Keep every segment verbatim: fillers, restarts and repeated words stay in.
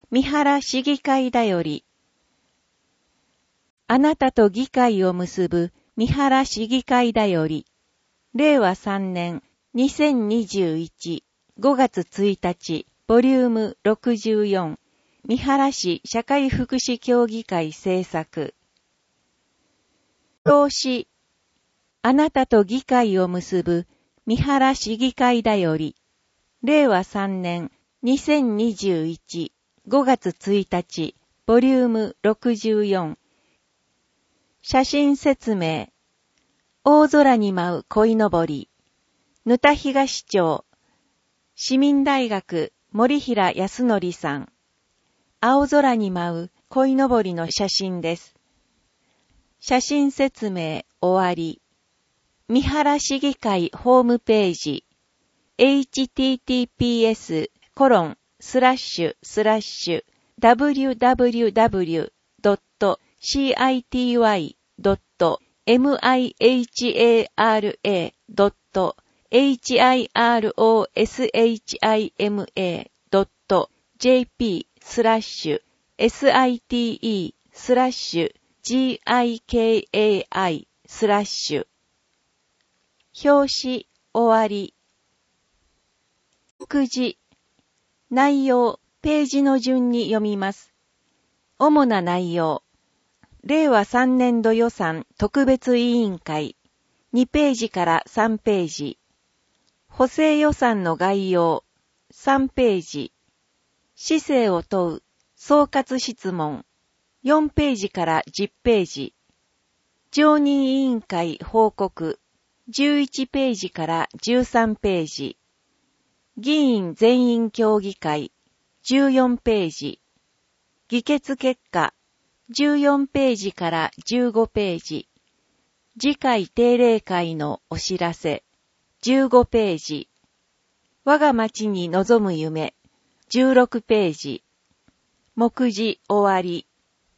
三原市議会だより。あなたと議会を結ぶ三原市議会だより。れいわさんねんにせんにじゅういちごがつついたちボリュームろくじゅうよん三原市社会福祉協議会制作。表紙。あなたと議会を結ぶ三原市議会だより。れいわさんねんにせんにじゅういちごがつついたちボリュームろくじゅうよん。写真説明。大空に舞う鯉のぼり。沼田東町。市民大学森平康則さん。青空に舞う鯉のぼりの写真です。写真説明終わり。三原市議会ホームページ。エイチティーティーピーエスコロンスラッシュスラッシュダブリューダブリューダブリュードットシーアイティーワイドットエムアイエイチエーアールエードットエイチアイアールオーエスエイチアイエムエードットジェーピースラッシュエスアイティーイースラッシュジーアイケーエーアイスラッシュ。表紙終わり。くじ。内容、ページの順に読みます。主な内容。れいわさんねんど予算特別委員会。にページからさんページ。補正予算の概要。さんページ。市政を問う総括質問。よんページからじゅっページ。常任委員会報告。じゅういちページからじゅうさんページ。議員全員協議会。じゅうよんページ。議決結果。じゅうよんページからじゅうごページ。次回定例会のお知らせ。じゅうごページ。我が町に望む夢。じゅうろくページ。目次終わり。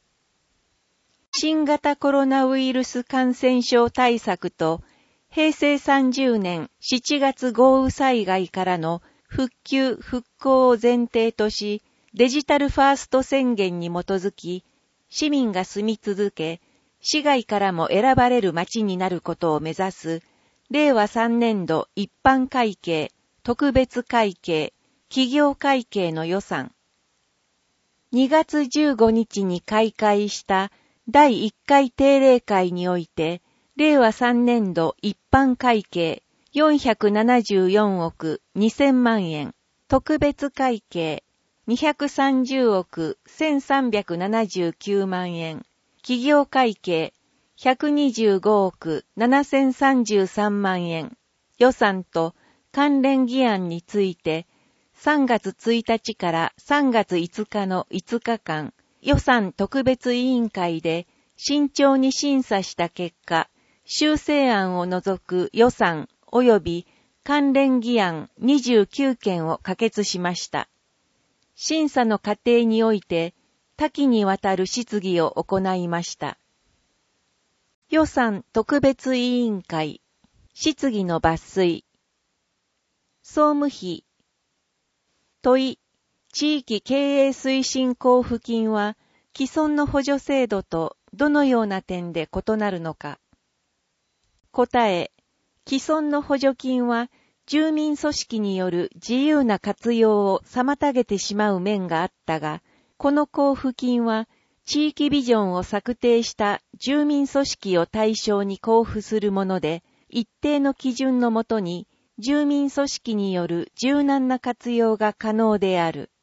新型コロナウイルス感染症対策とへいせいさんじゅうねんしちがつ豪雨災害からの復旧・復興を前提とし、デジタルファースト宣言に基づき、市民が住み続け、市外からも選ばれる町になることを目指す、れいわさんねんど一般会計、特別会計、企業会計の予算。にがつじゅうごにちに開会しただいいっかい定例会において、れいわさんねんど一般会計よんひゃくななじゅうよんおくにせんまんえん、特別会計にひゃくさんじゅうおくせんさんびゃくななじゅうきゅうまんえん、企業会計ひゃくにじゅうごおくななせんさんじゅうさんまんえん、予算と関連議案について、さんがつついたちからさんがついつかのいつかかん、予算特別委員会で慎重に審査した結果、修正案を除く予算及び関連議案にじゅうきゅうけんを可決しました。審査の過程において多岐にわたる質疑を行いました。予算特別委員会、質疑の抜粋。総務費。問い、地域経営推進交付金は既存の補助制度とどのような点で異なるのか。答え、既存の補助金は住民組織による自由な活用を妨げてしまう面があったが、この交付金は地域ビジョンを策定した住民組織を対象に交付するもので、一定の基準のもとに住民組織による柔軟な活用が可能である。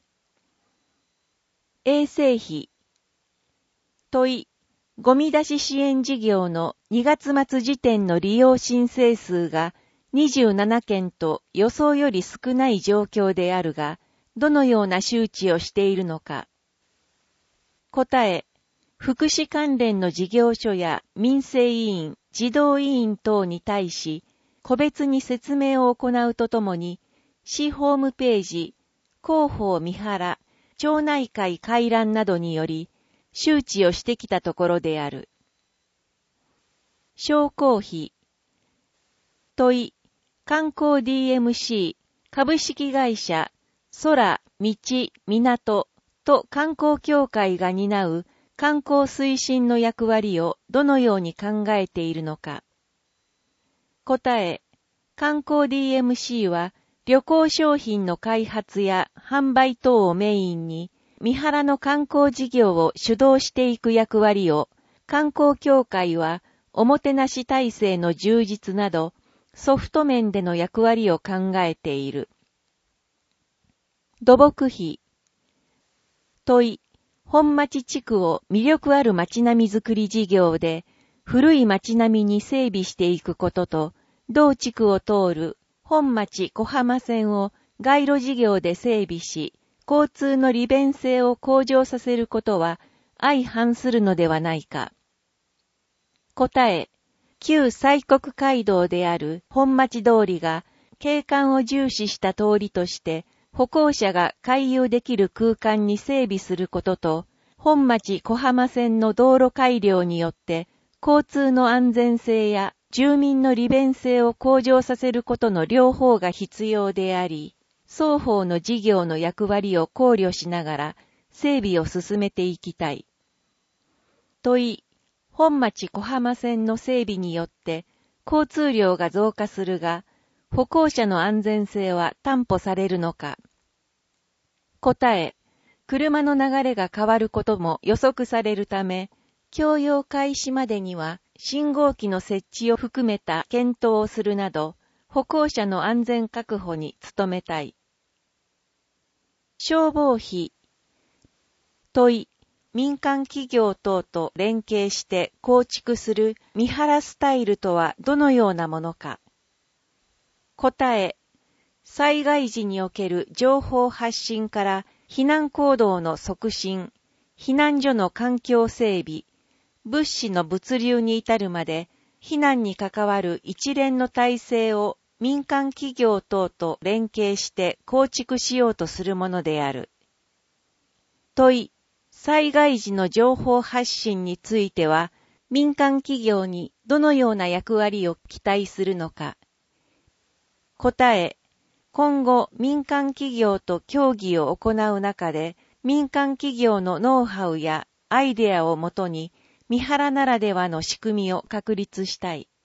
衛生費。問い、ゴミ出し支援事業のにがつまつ時点の利用申請数がにじゅうななけんと予想より少ない状況であるが、どのような周知をしているのか。答え、福祉関連の事業所や民生委員、児童委員等に対し、個別に説明を行うとともに、市ホームページ、広報三原、町内会回覧などにより、周知をしてきたところである。商工費。問い、観光 ディーエムシー、株式会社、空、道、港、 と観光協会が担う観光推進の役割をどのように考えているのか。答え、観光 ディーエムシー は旅行商品の開発や販売等をメインに、三原の観光事業を主導していく役割を、観光協会はおもてなし体制の充実など、ソフト面での役割を考えている。土木費。問い、本町地区を魅力ある街並みづくり事業で、古い街並みに整備していくことと、同地区を通る本町小浜線を街路事業で整備し、交通の利便性を向上させることは相反するのではないか。答え、旧西国街道である本町通りが景観を重視した通りとして歩行者が回遊できる空間に整備することと、本町小浜線の道路改良によって交通の安全性や住民の利便性を向上させることの両方が必要であり、双方の事業の役割を考慮しながら整備を進めていきたい。問い、本町小浜線の整備によって交通量が増加するが、歩行者の安全性は担保されるのか。答え、車の流れが変わることも予測されるため、供用開始までには信号機の設置を含めた検討をするなど、歩行者の安全確保に努めたい。消防費。問い、民間企業等と連携して構築する三原スタイルとはどのようなものか。答え、災害時における情報発信から避難行動の促進、避難所の環境整備、物資の物流に至るまで避難に関わる一連の体制を民間企業等と連携して構築しようとするものである。問い、災害時の情報発信については民間企業にどのような役割を期待するのか。答え、今後民間企業と協議を行う中で民間企業のノウハウやアイデアをもとに三原ならではの仕組みを確立したい。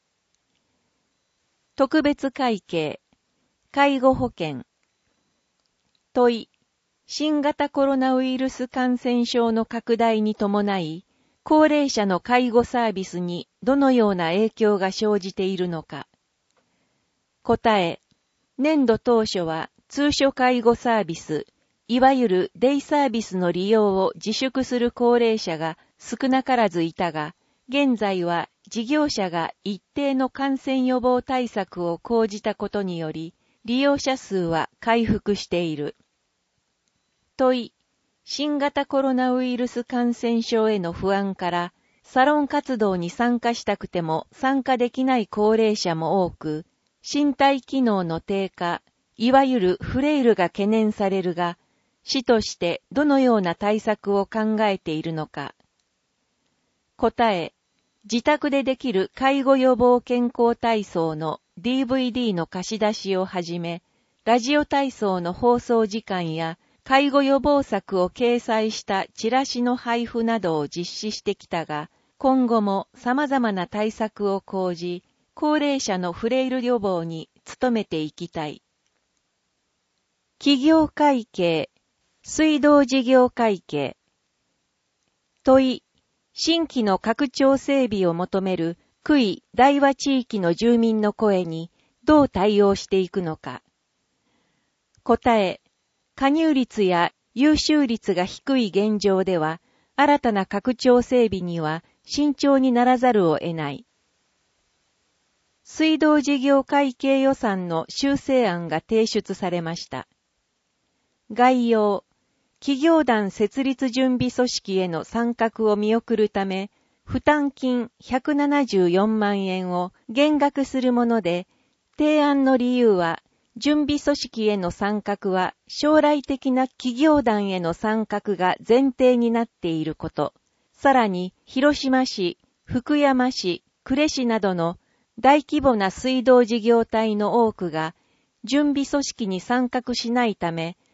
特別会計、介護保険。問い、新型コロナウイルス感染症の拡大に伴い、高齢者の介護サービスにどのような影響が生じているのか。答え、年度当初は通所介護サービス、いわゆるデイサービスの利用を自粛する高齢者が少なからずいたが、現在は事業者が一定の感染予防対策を講じたことにより、利用者数は回復している。問い、新型コロナウイルス感染症への不安から、サロン活動に参加したくても参加できない高齢者も多く、身体機能の低下、いわゆるフレイルが懸念されるが、市としてどのような対策を考えているのか。答え、自宅でできる介護予防健康体操の ディーブイディー の貸し出しをはじめ、ラジオ体操の放送時間や介護予防策を掲載したチラシの配布などを実施してきたが、今後も様々な対策を講じ、高齢者のフレイル予防に努めていきたい。企業会計、水道事業会計。問い、新規の拡張整備を求める区域大和地域の住民の声にどう対応していくのか。答え、加入率や優秀率が低い現状では、新たな拡張整備には慎重にならざるを得ない。水道事業会計予算の修正案が提出されました。概要、企業団設立準備組織への参画を見送るため、負担金ひゃくななじゅうよんまんえんを減額するもので、提案の理由は、準備組織への参画は将来的な企業団への参画が前提になっていること、さらに広島市、福山市、呉市などの大規模な水道事業体の多くが準備組織に参画しないため、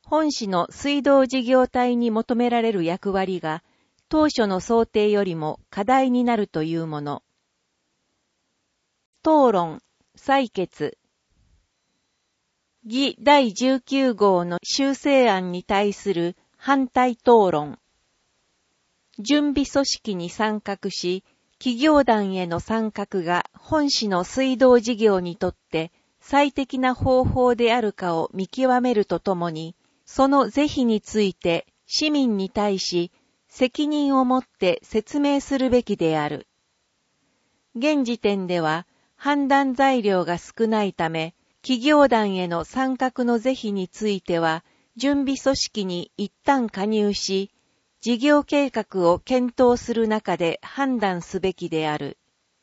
本市の水道事業体に求められる役割が当初の想定よりも課題になるというもの。討論、採決。議だいじゅうきゅう号の修正案に対する反対討論。準備組織に参画し、企業団への参画が本市の水道事業にとって最適な方法であるかを見極めるとともに、その是非について市民に対し責任を持って説明するべきである。現時点では判断材料が少ないため、企業団への参画の是非については、準備組織に一旦加入し、事業計画を検討する中で判断すべきである。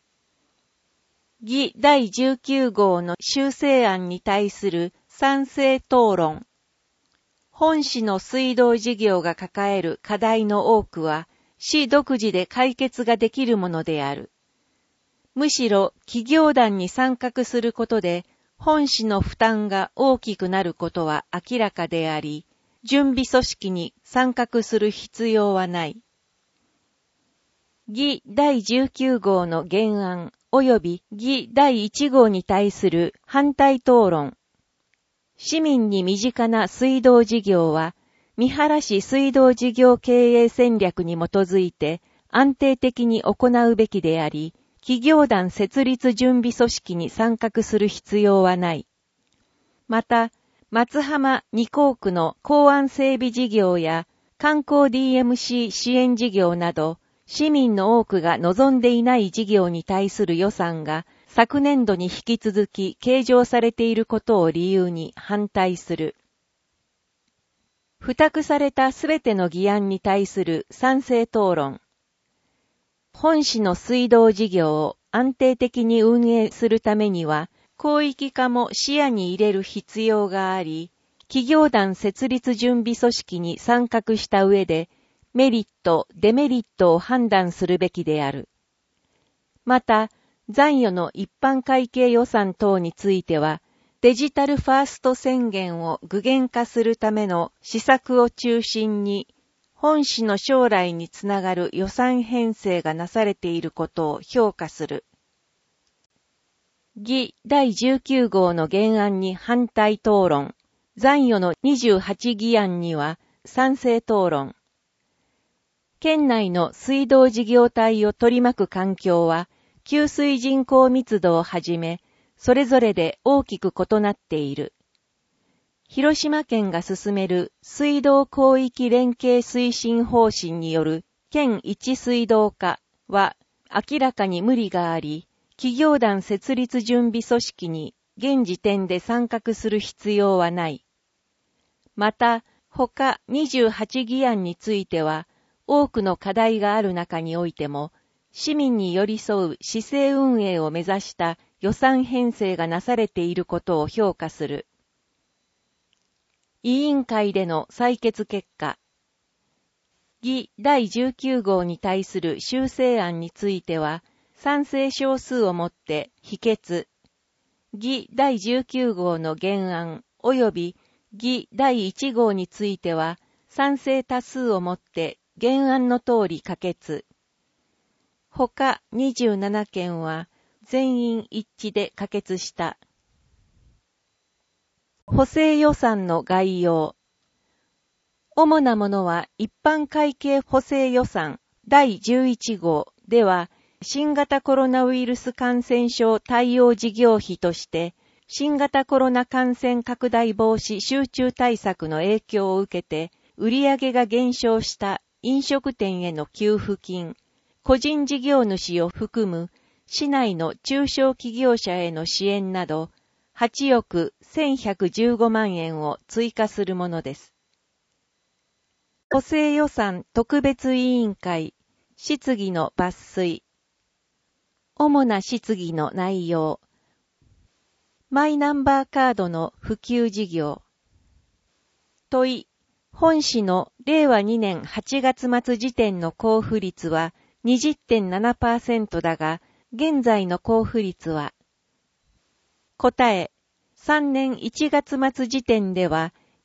議だいじゅうきゅう号の修正案に対する賛成討論。本市の水道事業が抱える課題の多くは、市独自で解決ができるものである。むしろ企業団に参画することで、本市の負担が大きくなることは明らかであり、準備組織に参画する必要はない。議だいじゅうきゅう号の原案及び議だいいち号に対する反対討論。市民に身近な水道事業は、三原市水道事業経営戦略に基づいて安定的に行うべきであり、企業団設立準備組織に参画する必要はない。また、松浜二港区の港湾整備事業や観光 ディーエムシー 支援事業など、市民の多くが望んでいない事業に対する予算が昨年度に引き続き計上されていることを理由に反対する。付託されたすべての議案に対する賛成討論。本市の水道事業を安定的に運営するためには、広域化も視野に入れる必要があり、企業団設立準備組織に参画した上で、メリット、デメリットを判断するべきである。また、残余の一般会計予算等については、デジタルファースト宣言を具現化するための施策を中心に、本市の将来につながる予算編成がなされていることを評価する。議だいじゅうきゅう号の原案に反対討論。残余のにじゅうはち議案には賛成討論。県内の水道事業体を取り巻く環境は、給水人口密度をはじめ、それぞれで大きく異なっている。広島県が進める水道広域連携推進方針による県一水道化は明らかに無理があり、企業団設立準備組織に現時点で参画する必要はない。また、他にじゅうはち議案については、多くの課題がある中においても、市民に寄り添う市政運営を目指した予算編成がなされていることを評価する。委員会での採決結果。議だいじゅうきゅう号に対する修正案については、賛成少数をもって否決。議だいじゅうきゅう号の原案及び議だいいち号については、賛成多数をもって原案の通り可決。他にじゅうなな件は全員一致で可決した。補正予算の概要。主なものは一般会計補正予算だいじゅういち号では、新型コロナウイルス感染症対応事業費として、新型コロナ感染拡大防止集中対策の影響を受けて、売上が減少した飲食店への給付金、個人事業主を含む市内の中小企業者への支援など、はちおくせんひゃくじゅうご万円を追加するものです。補正予算特別委員会、質疑の抜粋。主な質疑の内容。マイナンバーカードの普及事業。問い。本市のれいわにねんはちがつ末時点の交付率は にじゅってんななパーセント だが、現在の交付率は。答え。さんねんいちがつ末時点では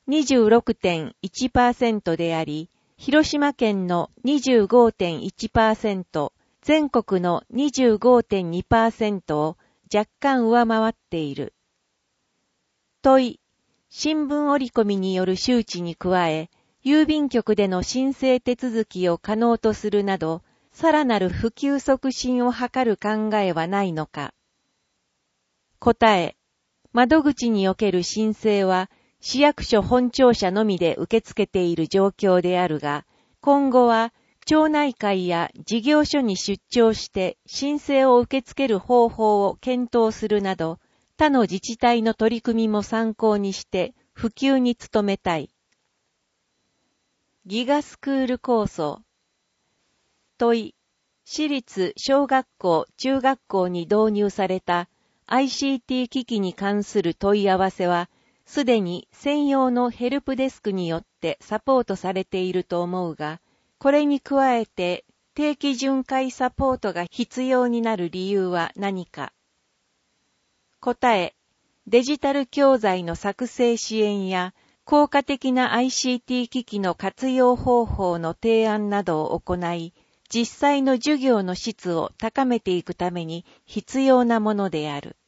にじゅうろくてんいちパーセント であり、広島県の にじゅうごてんいちパーセント、全国の にじゅうごてんにパーセント を若干上回っている。問い、新聞折り込みによる周知に加え、郵便局での申請手続きを可能とするなど、さらなる普及促進を図る考えはないのか。答え、窓口における申請は、市役所本庁舎のみで受け付けている状況であるが、今後は、町内会や事業所に出張して申請を受け付ける方法を検討するなど、他の自治体の取り組みも参考にして普及に努めたい。ギガスクール構想。問い、私立小学校・中学校に導入された アイシーティー 機器に関する問い合わせは、すでに専用のヘルプデスクによってサポートされていると思うが、これに加えて定期巡回サポートが必要になる理由は何か。答え、デジタル教材の作成支援や効果的な アイシーティー 機器の活用方法の提案などを行い、実際の授業の質を高めていくために必要なものである。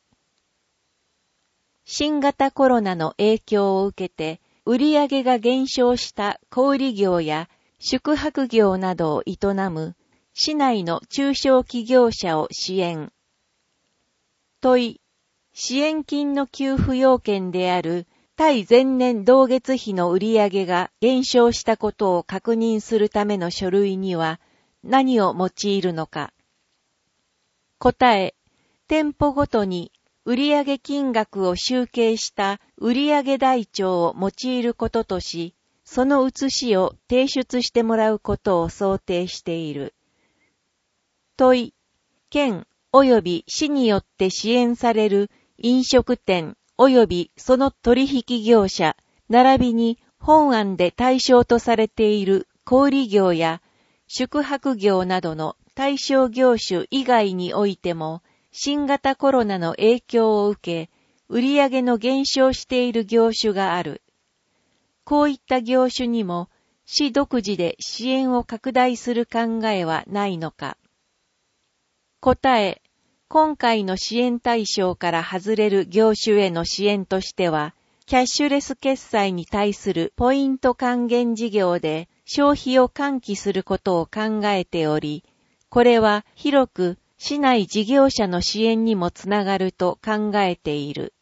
新型コロナの影響を受けて、売上が減少した小売業や宿泊業などを営む市内の中小企業者を支援。問い、支援金の給付要件である対前年同月比の売上が減少したことを確認するための書類には何を用いるのか。答え、店舗ごとに売上金額を集計した売上台帳を用いることとし、その写しを提出してもらうことを想定している。問い、県及び市によって支援される飲食店及びその取引業者、並びに本案で対象とされている小売業や宿泊業などの対象業種以外においても、新型コロナの影響を受け、売上の減少している業種がある。こういった業種にも、市独自で支援を拡大する考えはないのか。答え、今回の支援対象から外れる業種への支援としては、キャッシュレス決済に対するポイント還元事業で消費を喚起することを考えており、これは広く市内事業者の支援にもつながると考えている。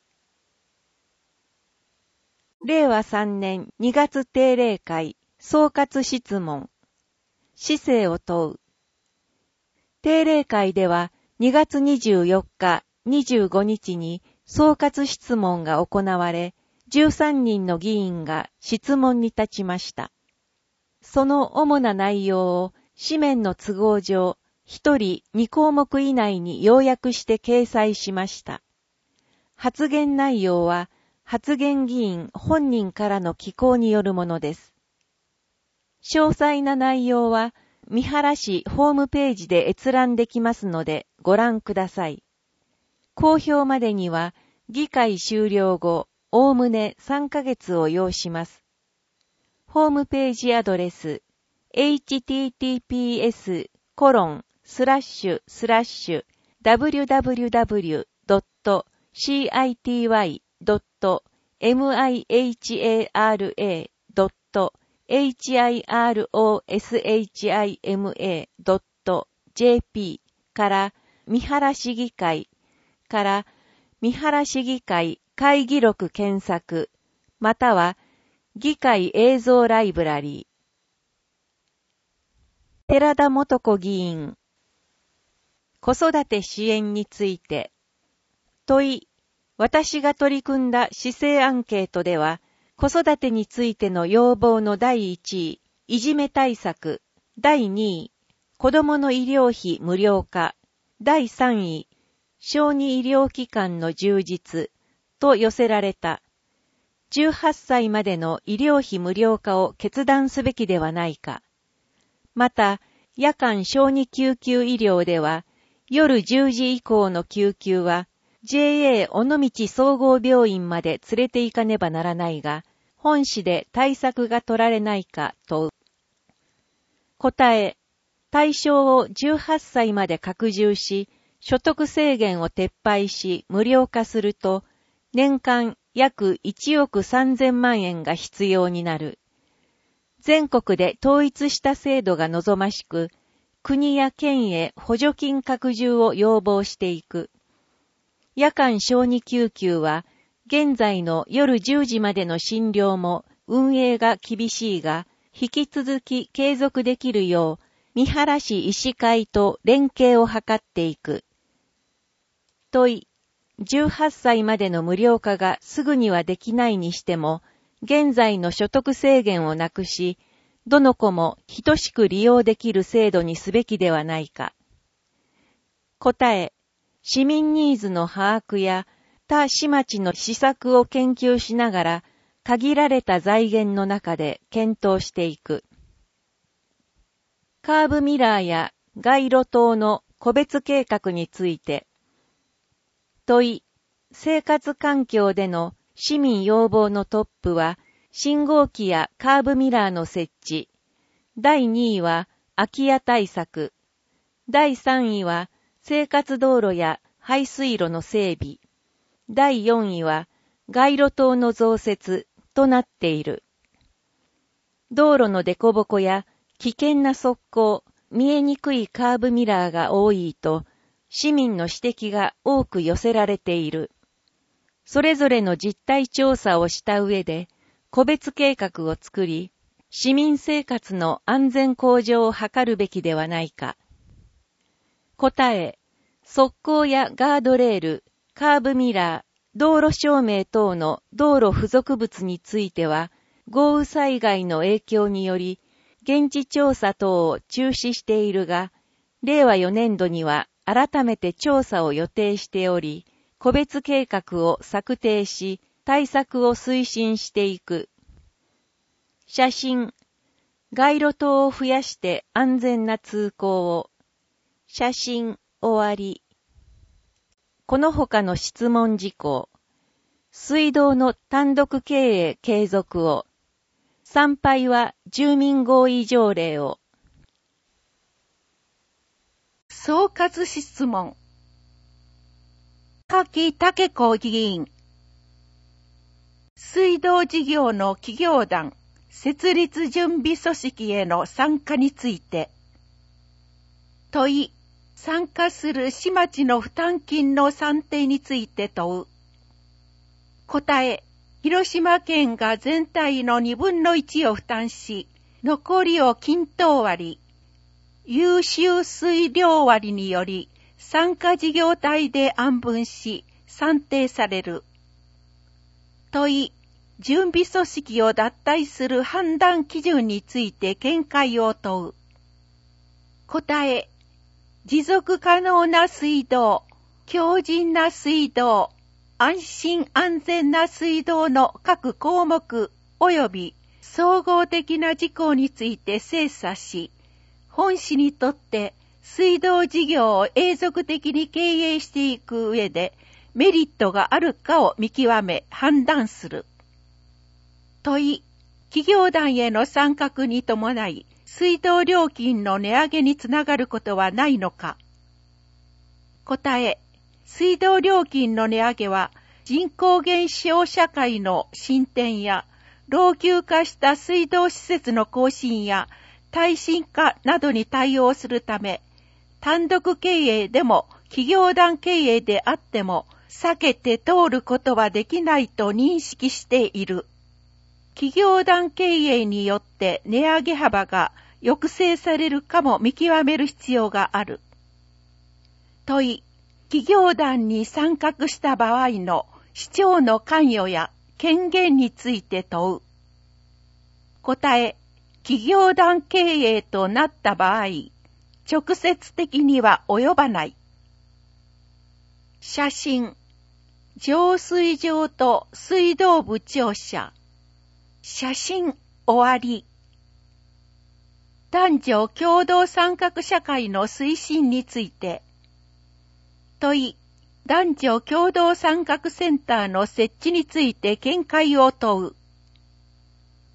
れいわさんねんにがつ定例会総括質問。市政を問う。定例会ではにがつにじゅうよっか、にじゅうごにちに総括質問が行われ、じゅうさんにんの議員が質問に立ちました。その主な内容を紙面の都合上、ひとりにこうもく以内に要約して掲載しました。発言内容は、発言議員本人からの寄稿によるものです。詳細な内容は、三原市ホームページで閲覧できますのでご覧ください。公表までには、議会終了後、おおむねさんかげつを要します。ホームページアドレス、エイチティーティーピーエスコロンスラッシュスラッシュダブリュダブリュダブリュドットシーアイティーワイドットミハラドットエイチアイアールオーエスエイチアイエムエードットジェーピー から三原市議会から三原市議会会議録検索または議会映像ライブラリー。寺田元子議員。子育て支援について。問い。私が取り組んだ市政アンケートでは、子育てについての要望のだいいちい、いじめ対策。だいにい、子どもの医療費無料化。だいさんい、小児医療機関の充実。と寄せられた。じゅうはっさいまでの医療費無料化を決断すべきではないか。また、夜間小児救急医療では、夜じゅうじ以降の救急は、ジェーエー 尾道総合病院まで連れて行かねばならないが、 本市で対策が取られないか問う。答え、対象をじゅうはっさいまで拡充し、所得制限を撤廃し無料化すると、年間約いちおくさんぜんまんえんが必要になる。全国で統一した制度が望ましく、国や県へ補助金拡充を要望していく。夜間小児救急は、現在の夜じゅうじまでの診療も運営が厳しいが、引き続き継続できるよう、三原市医師会と連携を図っていく。問い、じゅうはっさいまでの無料化がすぐにはできないにしても、現在の所得制限をなくし、どの子も等しく利用できる制度にすべきではないか。答え、市民ニーズの把握や他市町の施策を研究しながら、限られた財源の中で検討していく。カーブミラーや街路灯の個別計画について、問い、生活環境での市民要望のトップは、信号機やカーブミラーの設置。だいにいは空き家対策。だいさんいは生活道路や排水路の整備。だいよんいは街路灯の増設となっている。道路の凸凹や危険な側溝、見えにくいカーブミラーが多いと、市民の指摘が多く寄せられている。それぞれの実態調査をした上で、個別計画を作り、市民生活の安全向上を図るべきではないか。答え、側溝やガードレール、カーブミラー、道路照明等の道路付属物については、豪雨災害の影響により、現地調査等を中止しているが、れいわよねんどには改めて調査を予定しており、個別計画を策定し、対策を推進していく。写真、街路灯を増やして安全な通行を。写真、終わり。この他の質問事項。水道の単独経営継続を。参拝は住民合意条例を。 総括質問。柿武子議員。水道事業の企業団設立準備組織への参加について。問い、参加する市町の負担金の算定について問う。答え、広島県が全体のにぶんのいちを負担し、残りを均等割、優秀水量割により、参加事業体で案分し、算定される。問い、準備組織を脱退する判断基準について見解を問う。答え、持続可能な水道、強靭な水道、安心安全な水道の各項目及び総合的な事項について精査し、本市にとって水道事業を永続的に経営していく上でメリットがあるかを見極め判断する。問い、企業団への参画に伴い水道料金の値上げにつながることはないのか。答え、水道料金の値上げは人口減少社会の進展や老朽化した水道施設の更新や耐震化などに対応するため、単独経営でも企業団経営であっても避けて通ることはできないと認識している。企業団経営によって値上げ幅が抑制されるかも見極める必要がある。問い、企業団に参画した場合の市長の関与や権限について問う。答え、企業団経営となった場合、直接的には及ばない。写真、浄水場と水道部庁舎。写真終わり。男女共同参画社会の推進について。問い、男女共同参画センターの設置について見解を問う。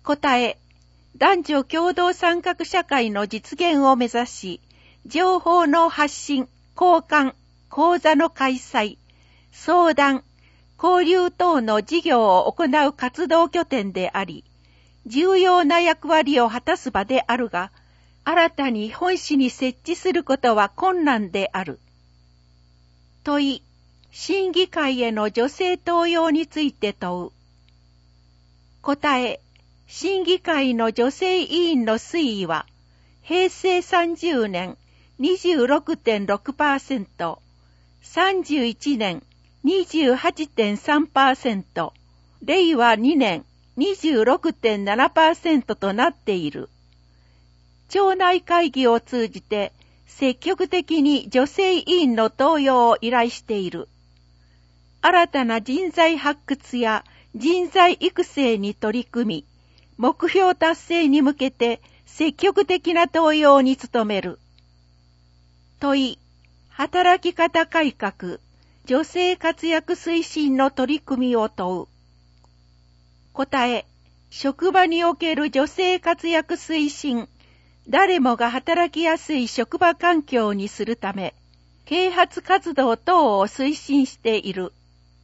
答え、男女共同参画社会の実現を目指し、情報の発信、交換、講座の開催、相談、交流等の事業を行う活動拠点であり、重要な役割を果たす場であるが、新たに本市に設置することは困難である。問い、審議会への女性登用について問う。答え、審議会の女性委員の推移は、へいせいさんじゅうねん にじゅうろくてんろくパーセント、さんじゅういちねん にじゅうはちてんさんパーセント、れいわにねん にじゅうろくてんななパーセント となっている。町内会議を通じて積極的に女性委員の登用を依頼している。新たな人材発掘や人材育成に取り組み、目標達成に向けて積極的な登用に努める。問い、働き方改革、女性活躍推進の取り組みを問う。答え、職場における女性活躍推進、誰もが働きやすい職場環境にするため、啓発活動等を推進している。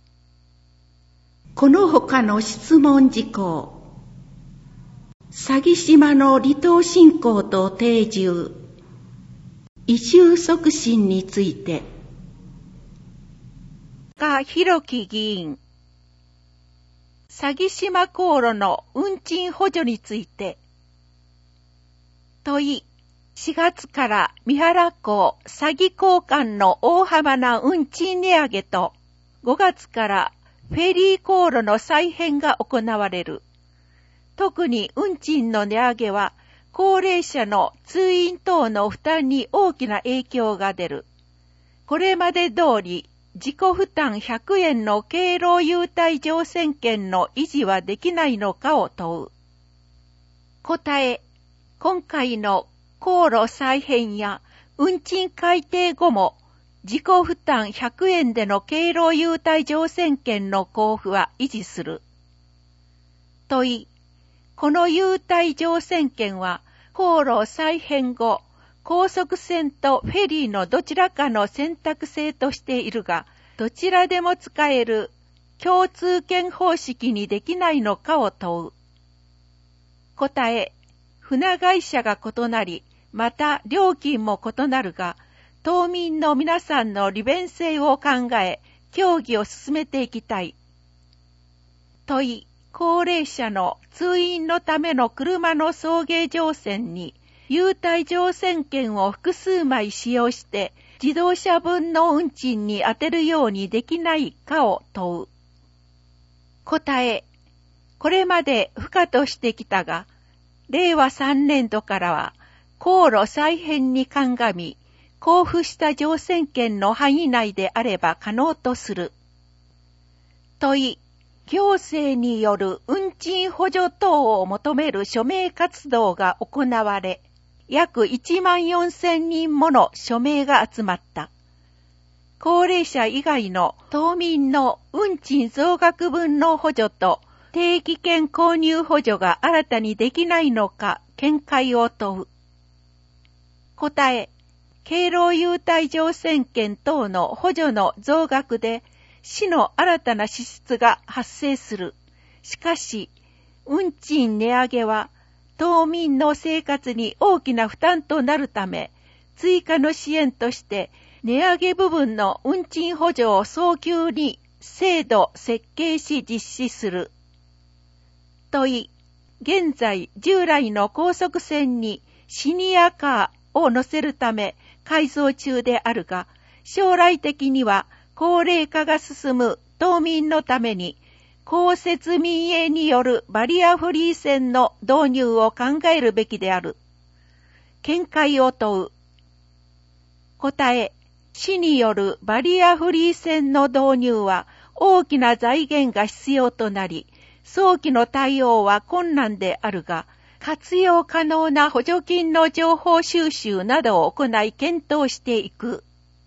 この他の質問事項。詐欺島の離島振興と定住、移住促進について。 が、ひろき議員。詐欺島航路の運賃補助について。問い、しがつから三原港詐欺港間の大幅な運賃値上げと、ごがつからフェリー航路の再編が行われる。特に運賃の値上げは、高齢者の通院等の負担に大きな影響が出る。これまで通り、自己負担ひゃくえんの敬老優待乗船券の維持はできないのかを問う。答え、今回の航路再編や運賃改定後も、自己負担ひゃくえんでの敬老優待乗船券の交付は維持する。問い、この優待乗船券は、航路再編後、高速船とフェリーのどちらかの選択制としているが、どちらでも使える共通券方式にできないのかを問う。答え、船会社が異なり、また料金も異なるが、島民の皆さんの利便性を考え、協議を進めていきたい。問い、高齢者の通院のための車の送迎乗船に、優待乗船券を複数枚使用して、自動車分の運賃に当てるようにできないかを問う。答え、これまで不可としてきたが、れいわさんねんどからは、航路再編に鑑み、交付した乗船券の範囲内であれば可能とする。問い、行政による運賃補助等を求める署名活動が行われ、約いちまんよんせんにんもの署名が集まった。高齢者以外の島民の運賃増額分の補助と定期券購入補助が新たにできないのか見解を問う。答え、敬老優待乗船券等の補助の増額で市の新たな支出が発生する。しかし、運賃値上げは島民の生活に大きな負担となるため、追加の支援として値上げ部分の運賃補助を早急に制度設計し実施する。問い、現在従来の高速船にシニアカーを乗せるため改造中であるが、将来的には高齢化が進む島民のために、公設民営によるバリアフリー船の導入を考えるべきである。見解を問う。答え、市によるバリアフリー船の導入は大きな財源が必要となり、早期の対応は困難であるが、活用可能な補助金の情報収集などを行い検討していく。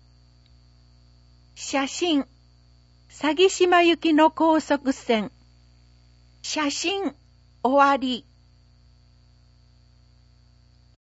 写真、詐欺島行きの高速船。写真、終わり。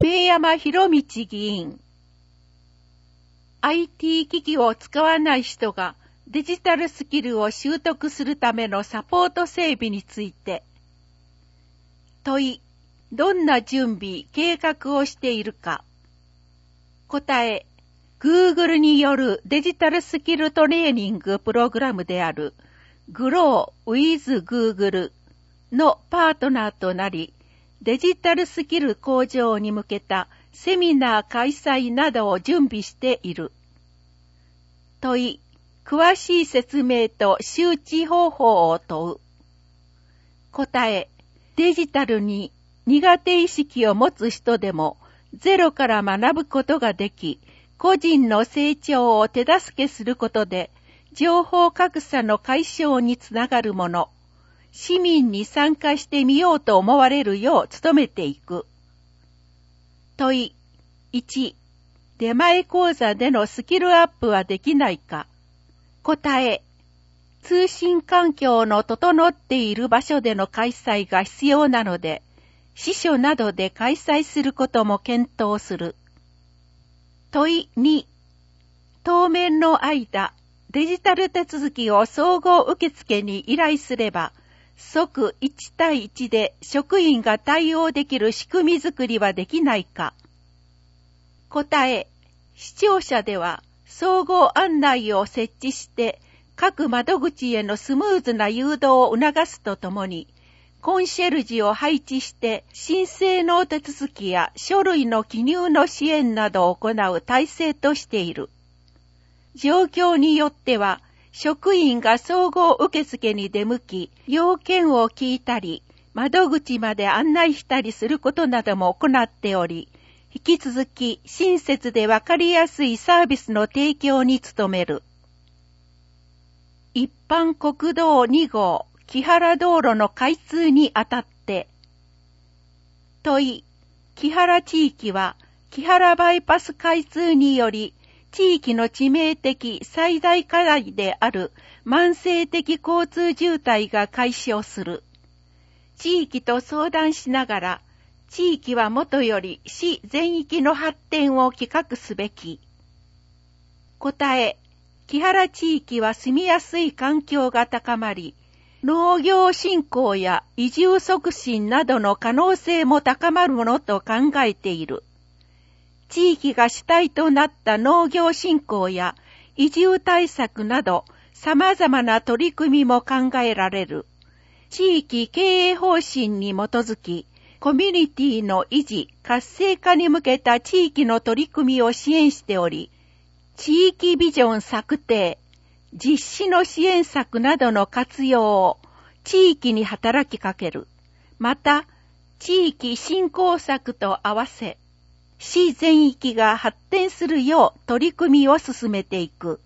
ペイヤマヒロミチ議員。アイティー 機器を使わない人がデジタルスキルを習得するためのサポート整備について。問い、どんな準備、計画をしているか。答え、Google によるデジタルスキルトレーニングプログラムである Grow with Google のパートナーとなり、デジタルスキル向上に向けたセミナー開催などを準備している。問い、詳しい説明と周知方法を問う。答え、デジタルに苦手意識を持つ人でもゼロから学ぶことができ、個人の成長を手助けすることで、情報格差の解消につながるもの、市民に参加してみようと思われるよう努めていく。問い、いち、出前講座でのスキルアップはできないか。答え、通信環境の整っている場所での開催が必要なので、司書などで開催することも検討する。問いに、当面の間、デジタル手続きを総合受付に依頼すれば、即いち対いちで職員が対応できる仕組み作りはできないか。答え、視聴者では総合案内を設置して各窓口へのスムーズな誘導を促すとともに、コンシェルジュを配置して申請の手続きや書類の記入の支援などを行う体制としている。状況によっては、職員が総合受付に出向き、要件を聞いたり、窓口まで案内したりすることなども行っており、引き続き親切でわかりやすいサービスの提供に努める。一般国道に号木原道路の開通にあたって、問い、木原地域は木原バイパス開通により、地域の致命的最大課題である慢性的交通渋滞が解消する。地域と相談しながら、地域はもとより市全域の発展を企画すべき。答え、木原地域は住みやすい環境が高まり、農業振興や移住促進などの可能性も高まるものと考えている。地域が主体となった農業振興や移住対策など様々な取り組みも考えられる。地域経営方針に基づき、コミュニティの維持、活性化に向けた地域の取り組みを支援しており、地域ビジョン策定、実施の支援策などの活用を地域に働きかける。また、地域振興策と合わせ、市全域が発展するよう取り組みを進めていく。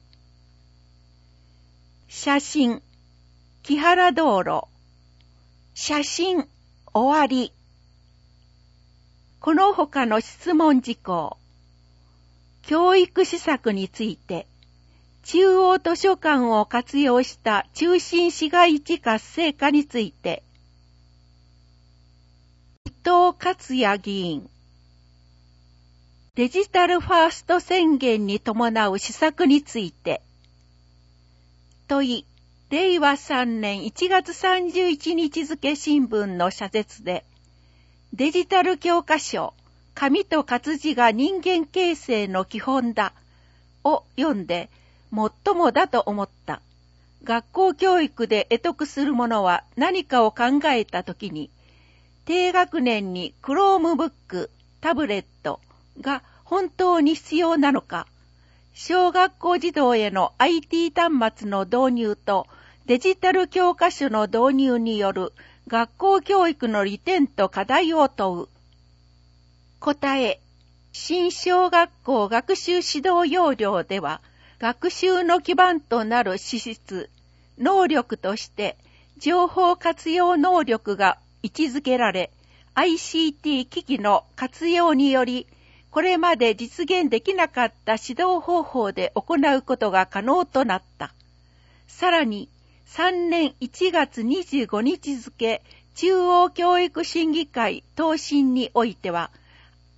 写真、木原道路。写真、終わり。この他の質問事項。教育施策について、中央図書館を活用した中心市街地活性化について、伊藤克也議員。デジタルファースト宣言に伴う施策について。問い、れいわさんねんいちがつさんじゅういちにち付新聞の社説で、デジタル教科書、紙と活字が人間形成の基本だ、を読んで、最もだと思った。学校教育で得得するものは何かを考えたときに、低学年にクロームブック、タブレットが本当に必要なのか、小学校児童への アイティー 端末の導入とデジタル教科書の導入による学校教育の利点と課題を問う。答え、新小学校学習指導要領では、学習の基盤となる資質、能力として情報活用能力が位置づけられ、アイシーティー 機器の活用により、これまで実現できなかった指導方法で行うことが可能となった。さらに、さんねんいちがつにじゅうごにち付中央教育審議会答申においては、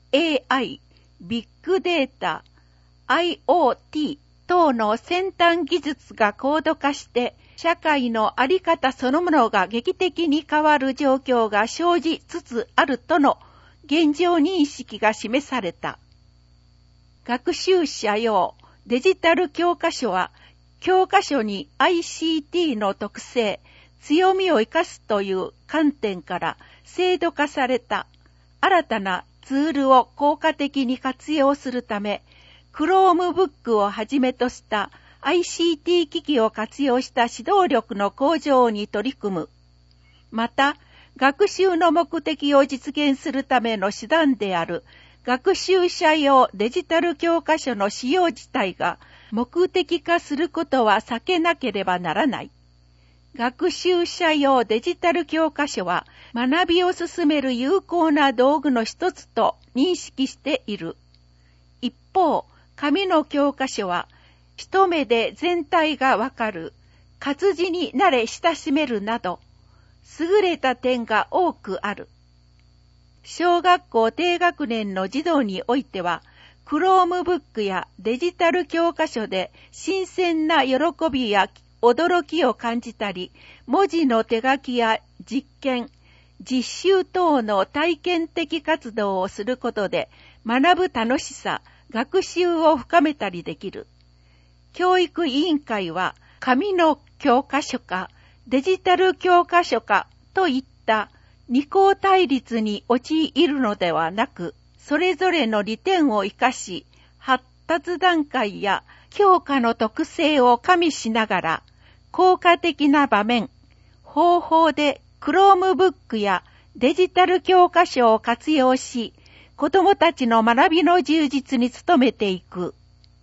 エーアイ、ビッグデータ、アイオーティー 等の先端技術が高度化して、社会のあり方そのものが劇的に変わる状況が生じつつあるとの現状認識が示された。学習者用デジタル教科書は、教科書に アイシーティー の特性、強みを生かすという観点から制度化された新たなツールを効果的に活用するため、Chromebook をはじめとした アイシーティー 機器を活用した指導力の向上に取り組む。また、学習の目的を実現するための手段である学習者用デジタル教科書の使用自体が目的化することは避けなければならない。学習者用デジタル教科書は学びを進める有効な道具の一つと認識している。一方、紙の教科書は一目で全体がわかる、活字に慣れ親しめるなど、優れた点が多くある。小学校低学年の児童においては、Chromebook やデジタル教科書で新鮮な喜びや驚きを感じたり、文字の手書きや実験、実習等の体験的活動をすることで、学ぶ楽しさ、学習を深めたりできる。教育委員会は、紙の教科書か、デジタル教科書かといった二項対立に陥るのではなく、それぞれの利点を生かし、発達段階や教科の特性を加味しながら、効果的な場面、方法でChromebookやデジタル教科書を活用し、子どもたちの学びの充実に努めていく。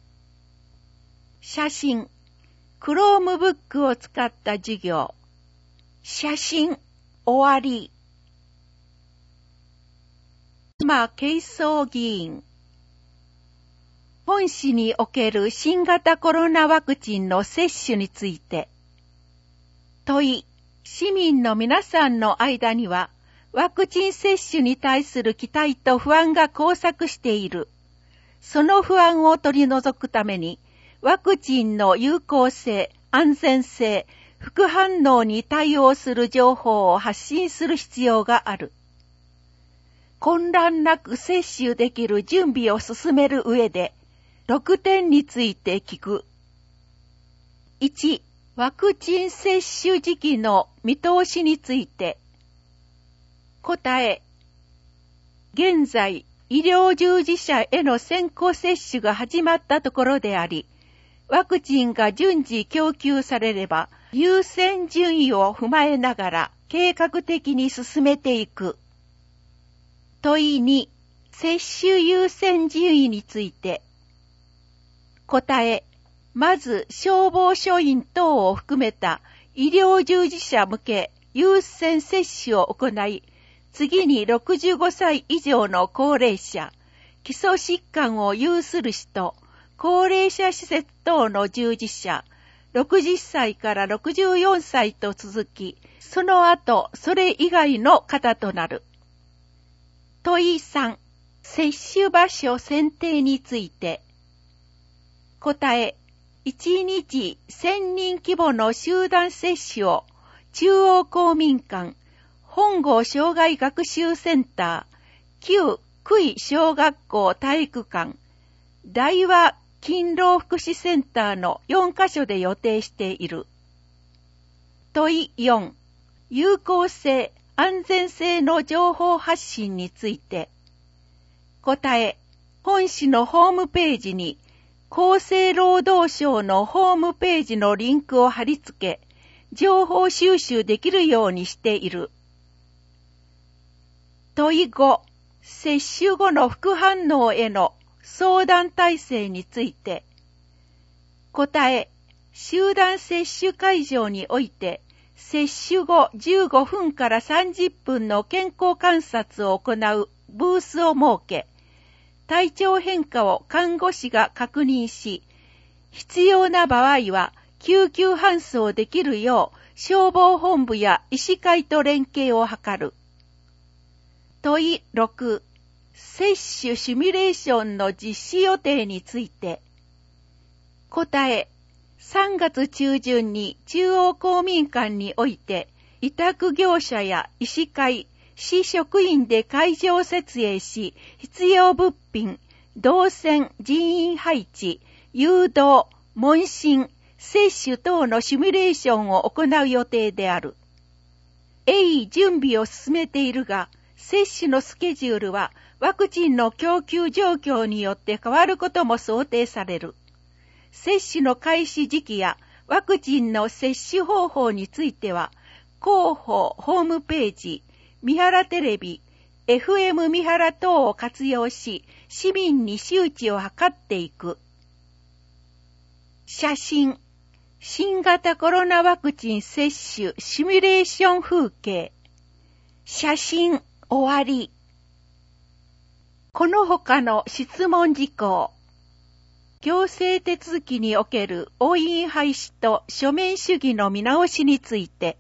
写真、Chromebookを使った授業。写真、終わり。妻慶宗議員。本市における新型コロナワクチンの接種について。問い、市民の皆さんの間には、ワクチン接種に対する期待と不安が交錯している。その不安を取り除くために、ワクチンの有効性、安全性、副反応に対応する情報を発信する必要がある。混乱なく接種できる準備を進める上で、ろくてんについて聞く。いち、ワクチン接種時期の見通しについて。答え。現在、医療従事者への先行接種が始まったところであり、ワクチンが順次供給されれば、優先順位を踏まえながら計画的に進めていく。問いに、接種優先順位について。答え、まず消防署員等を含めた医療従事者向け優先接種を行い、次にろくじゅうごさい以上の高齢者、基礎疾患を有する人、高齢者施設等の従事者、ろくじゅっさいからろくじゅうよんさいと続き、その後、それ以外の方となる。問いさん、接種場所選定について。答え、いちにちせんにん規模の集団接種を中央公民館、本郷障害学習センター、旧久井小学校体育館、大和勤労福祉センターのよんカ所で予定している。問いよん、有効性、安全性の情報発信について。答え、本市のホームページに厚生労働省のホームページのリンクを貼り付け、情報収集できるようにしている。問いご、接種後の副反応への相談体制について。答え、集団接種会場において、接種後じゅうごふんからさんじゅっぷんの健康観察を行うブースを設け、体調変化を看護師が確認し、必要な場合は救急搬送できるよう消防本部や医師会と連携を図る。問いろく、 接種シミュレーションの実施予定について、答え、さんがつ中旬に中央公民館において、委託業者や医師会、市職員で会場設営し、必要物品、動線、人員配置、誘導、問診、接種等のシミュレーションを行う予定である。鋭意準備を進めているが、接種のスケジュールはワクチンの供給状況によって変わることも想定される。接種の開始時期やワクチンの接種方法については、広報ホームページ、三原テレビ、エフエム 三原等を活用し、市民に周知を図っていく。写真、新型コロナワクチン接種シミュレーション風景。写真終わり。この他の質問事項。行政手続きにおける押印廃止と書面主義の見直しについて。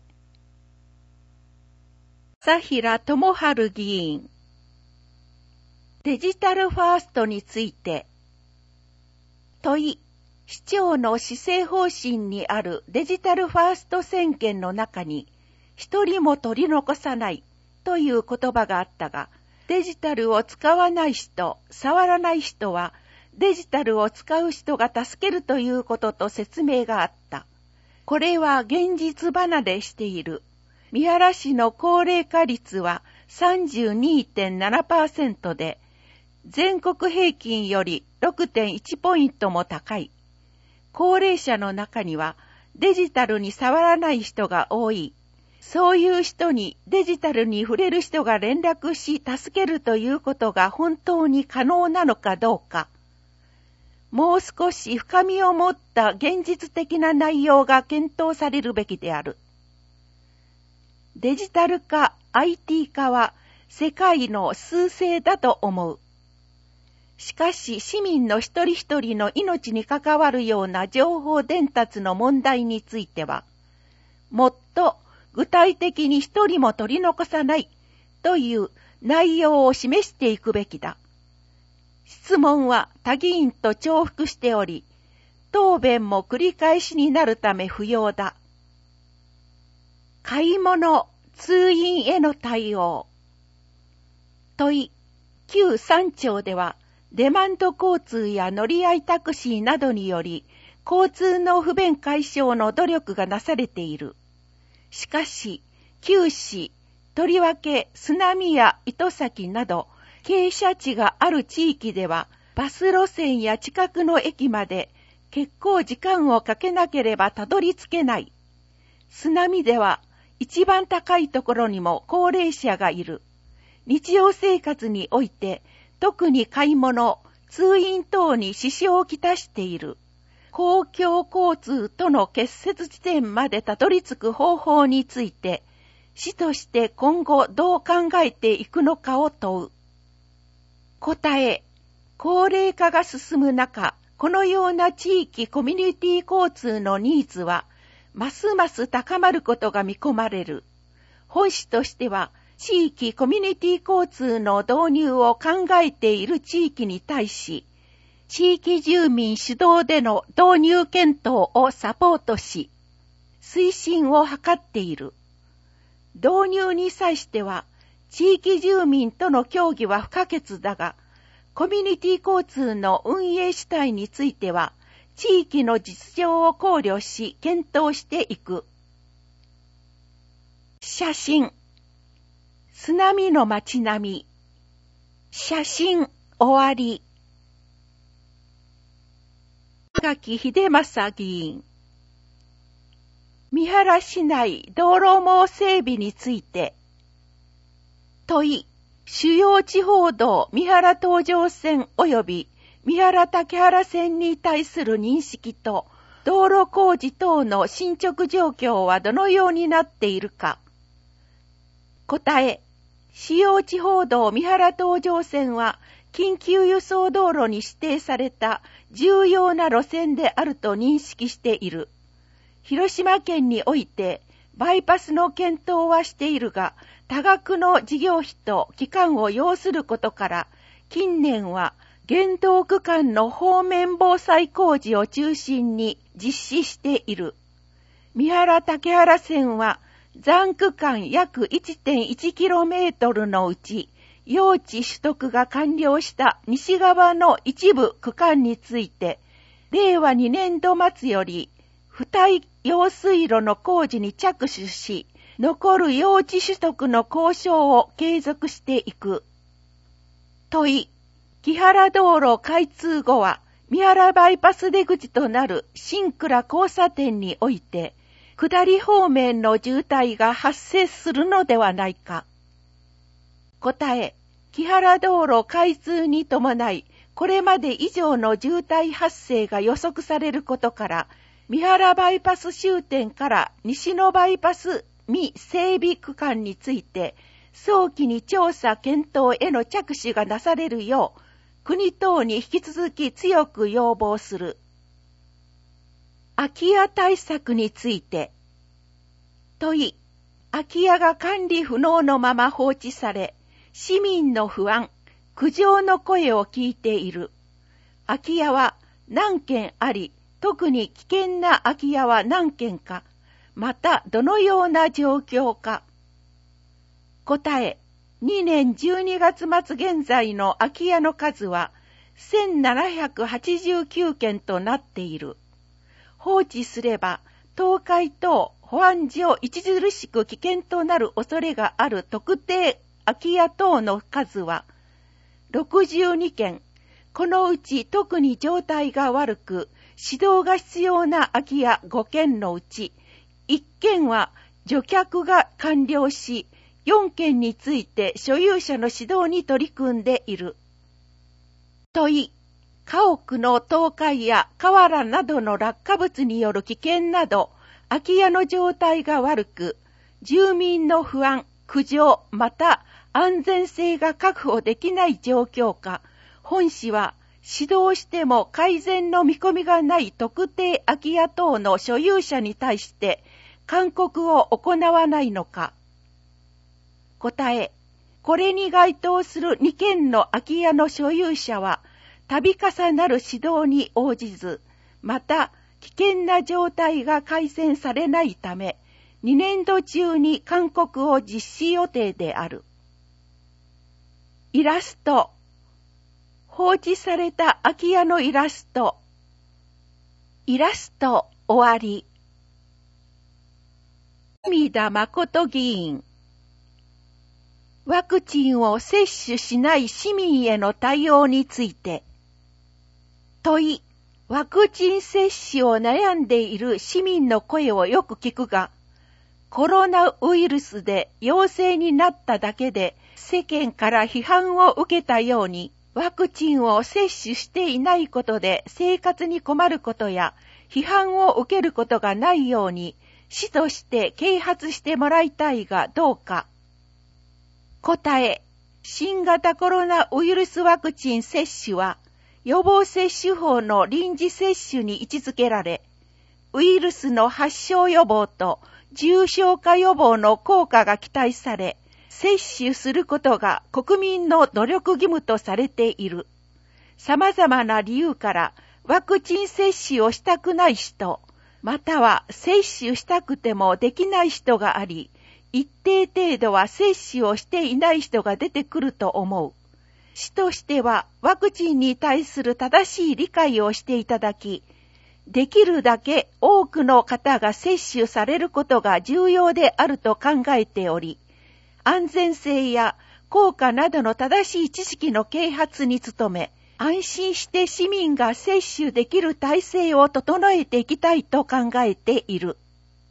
佐平智春議員。デジタルファーストについて。問い、市長の施政方針にあるデジタルファースト宣言の中に、一人も取り残さないという言葉があったが、デジタルを使わない人、触らない人は、デジタルを使う人が助けるということと説明があった。これは現実離れしている。三原市の高齢化率は さんじゅうにてんななパーセント で、全国平均より ろくてんいち ポイントも高い。高齢者の中にはデジタルに触らない人が多い。そういう人にデジタルに触れる人が連絡し助けるということが本当に可能なのかどうか。もう少し深みを持った現実的な内容が検討されるべきである。デジタル化、アイティー 化は世界の趨勢だと思う。しかし市民の一人一人の命に関わるような情報伝達の問題については、もっと具体的に一人も取り残さないという内容を示していくべきだ。質問は他議員と重複しており、答弁も繰り返しになるため不要だ。買い物、通院への対応。問い、旧三町では、デマンド交通や乗り合いタクシーなどにより、交通の不便解消の努力がなされている。しかし、旧市、とりわけ砂宮、糸崎など、傾斜地がある地域では、バス路線や近くの駅まで結構時間をかけなければたどり着けない。砂見では、一番高いところにも高齢者がいる。日常生活において、特に買い物、通院等に支障をきたしている。公共交通との結節地点までたどり着く方法について、市として今後どう考えていくのかを問う。答え、高齢化が進む中、このような地域コミュニティ交通のニーズは、ますます高まることが見込まれる。本市としては、地域コミュニティ交通の導入を考えている地域に対し、地域住民主導での導入検討をサポートし、推進を図っている。導入に際しては、地域住民との協議は不可欠だが、コミュニティ交通の運営主体については、地域の実情を考慮し検討していく。写真。砂見の街並み。写真終わり。垣秀正議員。三原市内道路網整備について。問い、主要地方道三原東上線及び三原竹原線に対する認識と道路工事等の進捗状況はどのようになっているか。答え、主要地方道三原東上線は緊急輸送道路に指定された重要な路線であると認識している。広島県においてバイパスの検討はしているが、多額の事業費と期間を要することから近年は原道区間の方面防災工事を中心に実施している。三原竹原線は残区間約 いってんいちキロメートル のうち、用地取得が完了した西側の一部区間について、れいわにねんど末より、付帯用水路の工事に着手し、残る用地取得の交渉を継続していく。問い、木原道路開通後は、三原バイパス出口となる新倉交差点において、下り方面の渋滞が発生するのではないか。答え、木原道路開通に伴い、これまで以上の渋滞発生が予測されることから、三原バイパス終点から西のバイパス未整備区間について、早期に調査検討への着手がなされるよう、国等に引き続き強く要望する。空き家対策について。問い、空き家が管理不能のまま放置され、市民の不安、苦情の声を聞いている。空き家は何件あり、特に危険な空き家は何件か、またどのような状況か。答え、にねんじゅうにがつ末現在の空き家の数はせんななひゃくはちじゅうきゅうけんとなっている。放置すれば、倒壊等保安上著しく危険となる恐れがある特定空き家等の数はろくじゅうにけん、このうち特に状態が悪く、指導が必要な空き家ごけんのうち、いっけんは除却が完了し、よんけんについて所有者の指導に取り組んでいる。問い、家屋の倒壊や瓦などの落下物による危険など、空き家の状態が悪く、住民の不安、苦情、また安全性が確保できない状況下、本市は指導しても改善の見込みがない特定空き家等の所有者に対して勧告を行わないのか。答え、これに該当するにけんの空き家の所有者は、度重なる指導に応じず、また危険な状態が改善されないため、にねんど中に勧告を実施予定である。イラスト。放置された空き家のイラスト。イラスト終わり。富田誠議員。ワクチンを接種しない市民への対応について。問い、ワクチン接種を悩んでいる市民の声をよく聞くが、コロナウイルスで陽性になっただけで世間から批判を受けたように、ワクチンを接種していないことで生活に困ることや批判を受けることがないように、市として啓発してもらいたいがどうか。答え、新型コロナウイルスワクチン接種は予防接種法の臨時接種に位置づけられ、ウイルスの発症予防と重症化予防の効果が期待され、接種することが国民の努力義務とされている。様々な理由からワクチン接種をしたくない人、または接種したくてもできない人があり、一定程度は接種をしていない人が出てくると思う。市としてはワクチンに対する正しい理解をしていただき、できるだけ多くの方が接種されることが重要であると考えており、安全性や効果などの正しい知識の啓発に努め、安心して市民が接種できる体制を整えていきたいと考えている。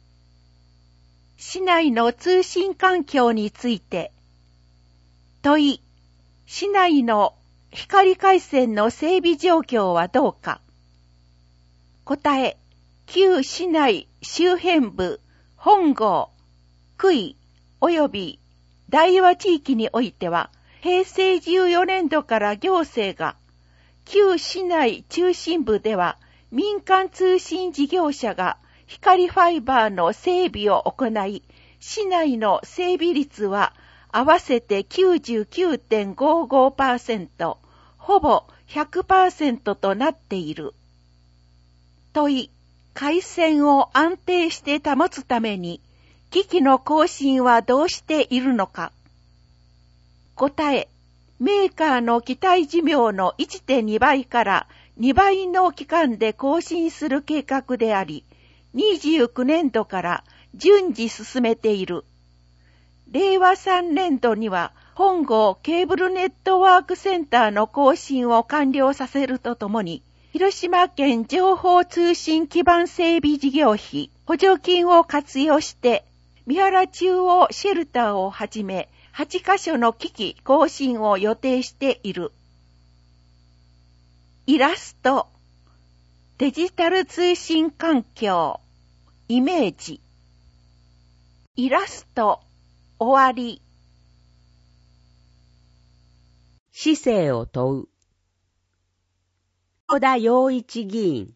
市内の通信環境について。問い、市内の光回線の整備状況はどうか。答え、旧市内周辺部、本郷、区井及び大和地域においては、へいせいじゅうよねんどから行政が、旧市内中心部では民間通信事業者が光ファイバーの整備を行い、市内の整備率は合わせて きゅうじゅうきゅうてんごーごーパーセント、 ほぼ ひゃくパーセント となっている。問い、回線を安定して保つために、機器の更新はどうしているのか。答え、メーカーの期待寿命の いってんに 倍からにばいの期間で更新する計画であり、にじゅうきゅうねんどから順次進めている。れいわさんねんどには本郷ケーブルネットワークセンターの更新を完了させるとともに、広島県情報通信基盤整備事業費補助金を活用して、三原中央シェルターをはじめ、はちカ所の機器更新を予定している。イラスト、デジタル通信環境、イメージ。イラスト、終わり。 市政を問う。小田洋一議員。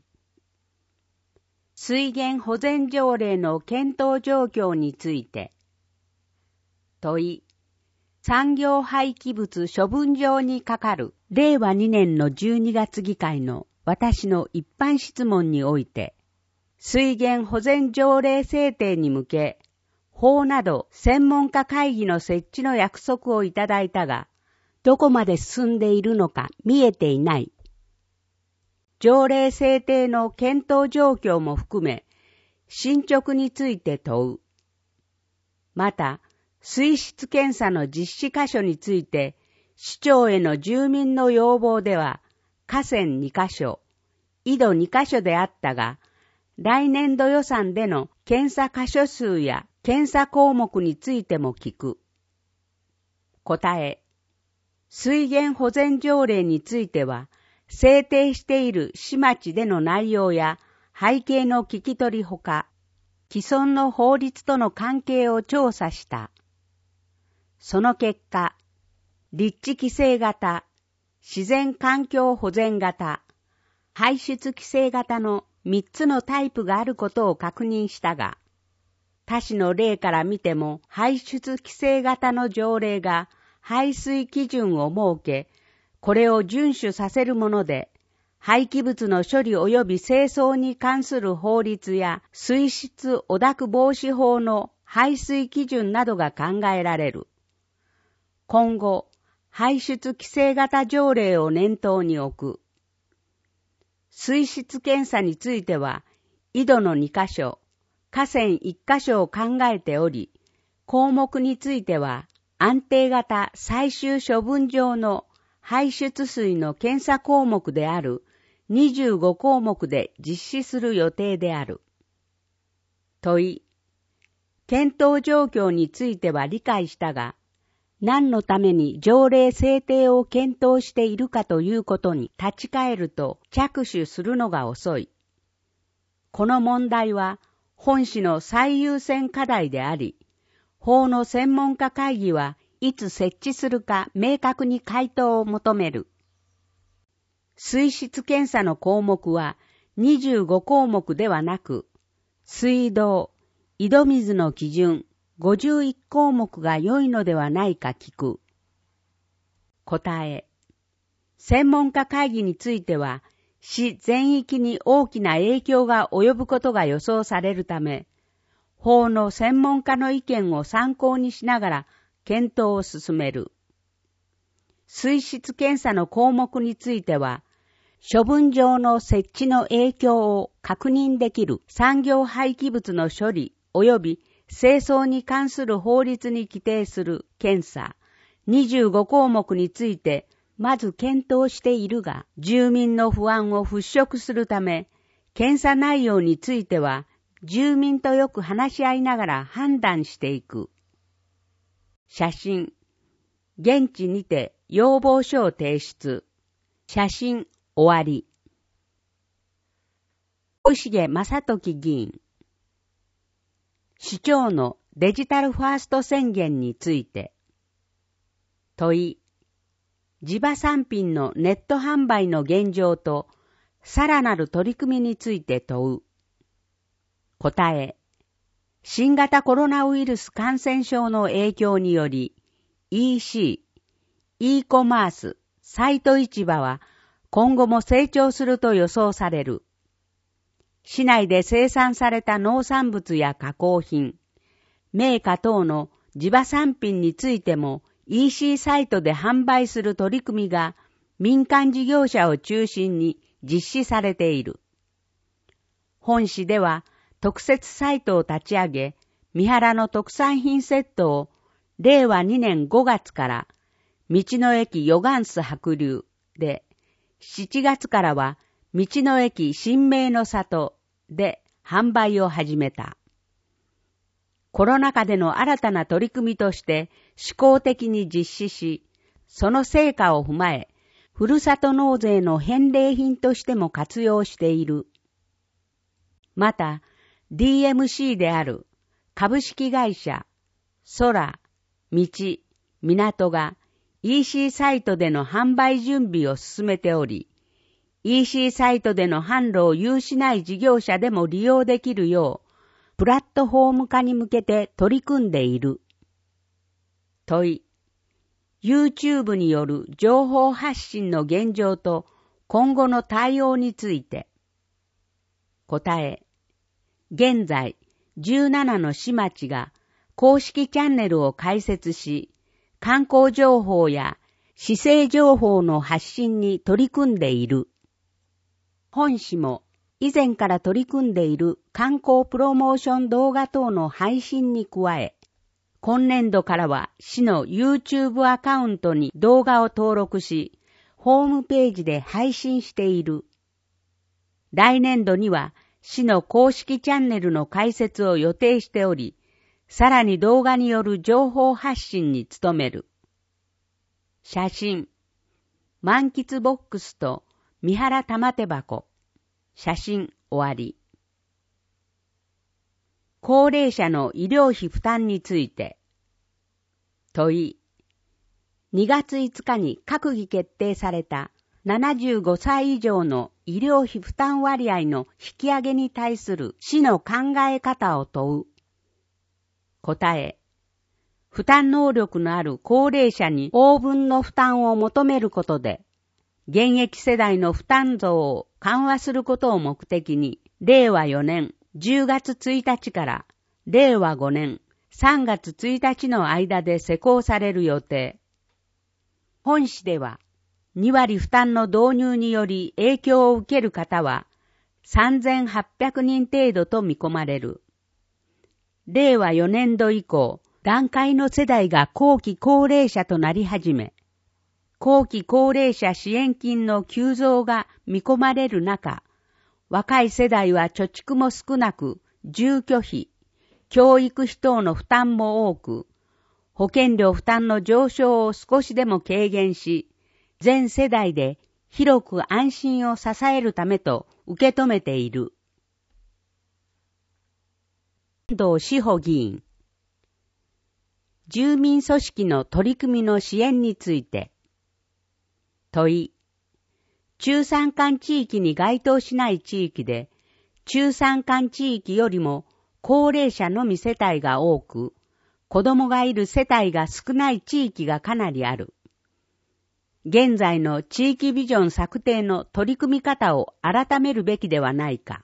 水源保全条例の検討状況について。問い。産業廃棄物処分場にかかるれいわにねんのじゅうにがつ議会の私の一般質問において、水源保全条例制定に向け、法など専門家会議の設置の約束をいただいたが、どこまで進んでいるのか見えていない。条例制定の検討状況も含め、進捗について問う。また、水質検査の実施箇所について、市長への住民の要望では、河川にカ所、井戸にカ所であったが、来年度予算での検査箇所数や検査項目についても聞く。答え、水源保全条例については、制定している市町での内容や背景の聞き取りほか、既存の法律との関係を調査した。その結果、立地規制型、自然環境保全型、排出規制型のみっつのタイプがあることを確認したが、他市の例から見ても排出規制型の条例が排水基準を設け、これを遵守させるもので、廃棄物の処理及び清掃に関する法律や水質汚濁防止法の排水基準などが考えられる。今後、排出規制型条例を念頭に置く。水質検査については、井戸のにカ所、河川いっカ所を考えており、項目については、安定型最終処分場の排出水の検査項目であるにじゅうごこうもくで実施する予定である。問い。検討状況については理解したが、何のために条例制定を検討しているかということに立ち返ると着手するのが遅い。この問題は本市の最優先課題であり、法の専門家会議はいつ設置するか明確に回答を求める。水質検査の項目はにじゅうごこうもくではなく、水道、井戸水の基準、ごじゅういっこうもくが良いのではないか聞く。答え。専門家会議については、市全域に大きな影響が及ぶことが予想されるため、法の専門家の意見を参考にしながら検討を進める。水質検査の項目については、処分場の設置の影響を確認できる産業廃棄物の処理及び清掃に関する法律に規定する検査にじゅうごこうもくについてまず検討しているが、住民の不安を払拭するため、検査内容については住民とよく話し合いながら判断していく。写真。現地にて要望書を提出。写真終わり。小重正時議員。市長のデジタルファースト宣言について。問い。地場産品のネット販売の現状とさらなる取り組みについて問う。答え。新型コロナウイルス感染症の影響により イーシー、e コマース、 サイト市場は今後も成長すると予想される。市内で生産された農産物や加工品、銘菓等の地場産品についても イーシー サイトで販売する取り組みが民間事業者を中心に実施されている。本市では特設サイトを立ち上げ、三原の特産品セットをれいわにねんごがつから道の駅ヨガンス白龍で、しちがつからは道の駅新名の里で販売を始めた。コロナ禍での新たな取り組みとして試行的に実施し、その成果を踏まえ、ふるさと納税の返礼品としても活用している。また、ディーエムシー である株式会社、空、道、港が イーシー サイトでの販売準備を進めており、イーシー サイトでの販路を有しない事業者でも利用できるよう、プラットフォーム化に向けて取り組んでいる。問い、YouTube による情報発信の現状と今後の対応について。答え、現在じゅうななの市町が公式チャンネルを開設し、観光情報や市政情報の発信に取り組んでいる。本市も以前から取り組んでいる観光プロモーション動画等の配信に加え、今年度からは市の YouTube アカウントに動画を登録し、ホームページで配信している。来年度には市の公式チャンネルの開設を予定しており、さらに動画による情報発信に努める。写真、満喫ボックスと三原玉手箱。写真終わり。高齢者の医療費負担について。問い。にがついつかに閣議決定されたななじゅうごさい以上の医療費負担割合の引き上げに対する市の考え方を問う。答え。負担能力のある高齢者に応分の負担を求めることで、現役世代の負担増を緩和することを目的に、れいわよねんじゅうがつついたちかられいわごねんさんがつついたちの間で施行される予定。本市では、にわり負担の導入により影響を受ける方はさんぜんはっぴゃくにん程度と見込まれる。れいわよねんど以降、段階の世代が後期高齢者となり始め、後期高齢者支援金の急増が見込まれる中、若い世代は貯蓄も少なく、住居費、教育費等の負担も多く、保険料負担の上昇を少しでも軽減し、全世代で広く安心を支えるためと受け止めている。遠藤志保議員。住民組織の取り組みの支援について。問い。中山間地域に該当しない地域で、中山間地域よりも高齢者のみ世帯が多く、子供がいる世帯が少ない地域がかなりある。現在の地域ビジョン策定の取り組み方を改めるべきではないか。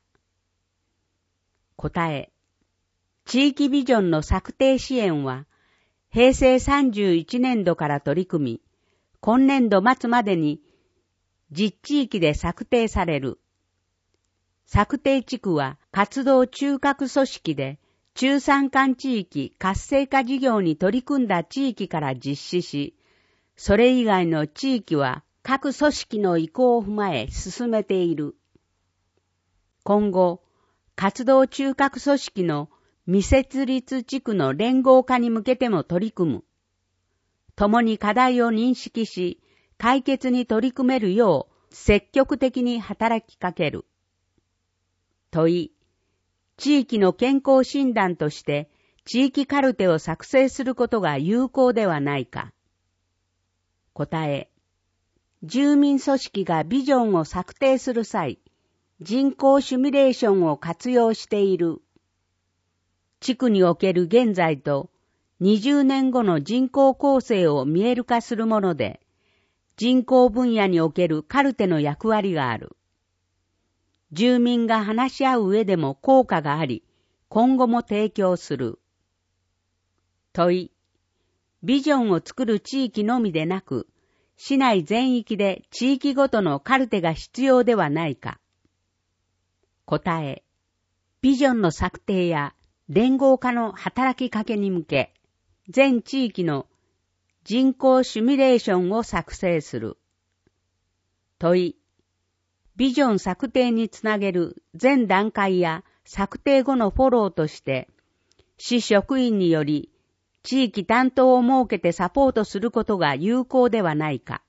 答え。地域ビジョンの策定支援は、へいせいさんじゅういちねんどから取り組み、今年度末までに実地域で策定される。策定地区は活動中核組織で中山間地域活性化事業に取り組んだ地域から実施し、それ以外の地域は各組織の意向を踏まえ進めている。今後、活動中核組織の未設立地区の連合化に向けても取り組む。共に課題を認識し、解決に取り組めるよう積極的に働きかける。問い。地域の健康診断として地域カルテを作成することが有効ではないか。答え。住民組織がビジョンを策定する際、人口シミュレーションを活用している。地区における現在とにじゅうねんごの人口構成を見える化するもので、 人口分野におけるカルテの役割がある。住民が話し合う上でも効果があり、今後も提供する。問い、ビジョンを作る地域のみでなく、市内全域で地域ごとのカルテが必要ではないか。答え、ビジョンの策定や連合化の働きかけに向け、全地域の人口シミュレーションを作成する。問い、ビジョン策定につなげる全段階や策定後のフォローとして、市職員により地域担当を設けてサポートすることが有効ではないか。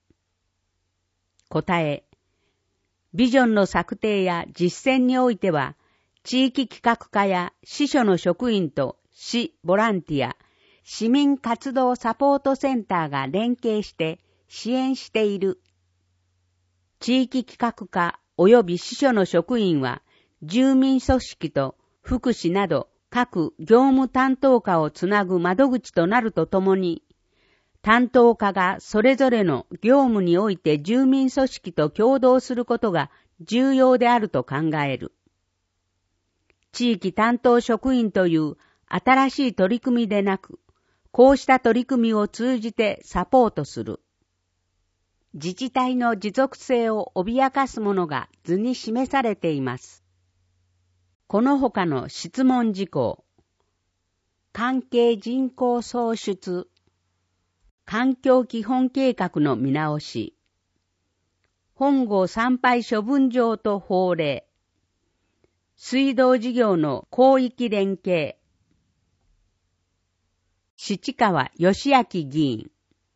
答え、ビジョンの策定や実践においては、地域企画課や市所の職員と市ボランティア、市民活動サポートセンターが連携して支援している。地域企画課及び市所の職員は、住民組織と福祉など各業務担当課をつなぐ窓口となるとともに、担当課がそれぞれの業務において住民組織と協働することが重要であると考える。地域担当職員という新しい取り組みでなく、こうした取り組みを通じてサポートする。自治体の持続性を脅かすものが図に示されています。この他の質問事項。関係人口創出。環境基本計画の見直し。本郷参拝処分場と法令。水道事業の広域連携。七川義明議員。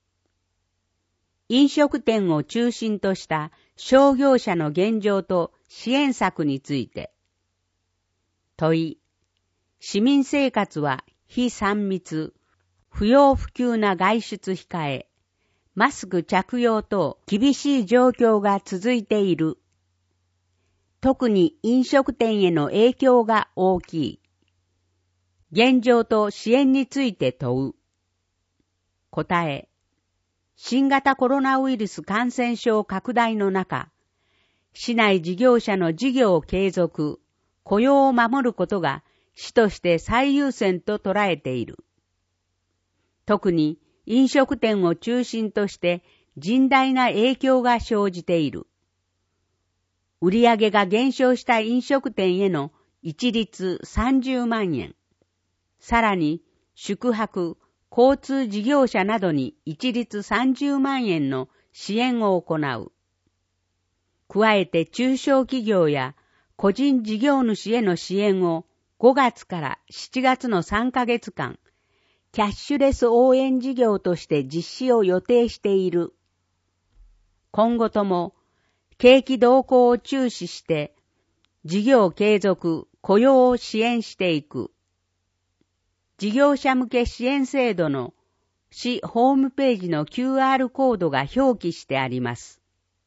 飲食店を中心とした商業者の現状と支援策について。問い、市民生活は非三密、不要不急な外出控え、マスク着用等厳しい状況が続いている。特に飲食店への影響が大きい。現状と支援について問う。答え、新型コロナウイルス感染症拡大の中、市内事業者の事業継続、雇用を守ることが市として最優先と捉えている。特に飲食店を中心として甚大な影響が生じている。売上が減少した飲食店への一律さんじゅうまんえん、さらに宿泊、交通事業者などに一律さんじゅうまんえんの支援を行う。加えて中小企業や個人事業主への支援をごがつからしちがつのさんかげつかん、キャッシュレス応援事業として実施を予定している。今後とも景気動向を注視して事業継続、雇用を支援していく。事業者向け支援制度の市ホームページの キューアール コードが表記してあります。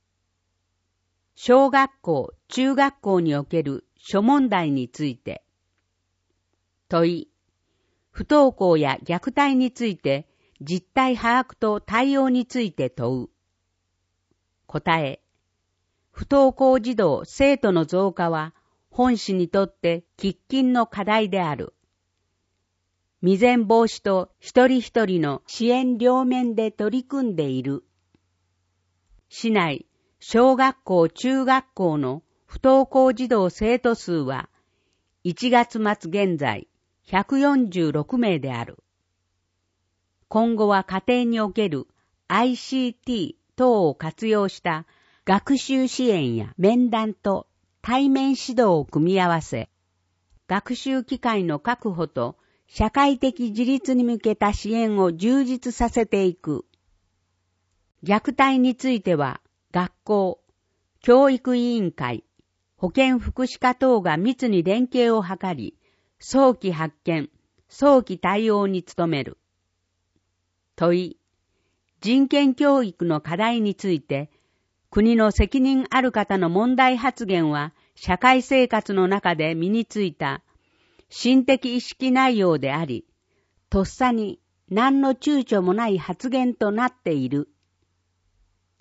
小学校、中学校における諸問題について。問い、不登校や虐待について実態把握と対応について問う。答え、不登校児童・生徒の増加は本市にとって喫緊の課題である。未然防止と一人一人の支援両面で取り組んでいる。市内、小学校・中学校の不登校児童生徒数はいちがつ末現在ひゃくよんじゅうろくめいである。今後は家庭における アイシーティー 等を活用した学習支援や面談と対面指導を組み合わせ、学習機会の確保と社会的自立に向けた支援を充実させていく。虐待については、学校、教育委員会、保健福祉課等が密に連携を図り、早期発見、早期対応に努める。問い、人権教育の課題について、国の責任ある方の問題発言は、社会生活の中で身についた心的意識内容であり、とっさに何の躊躇もない発言となっている。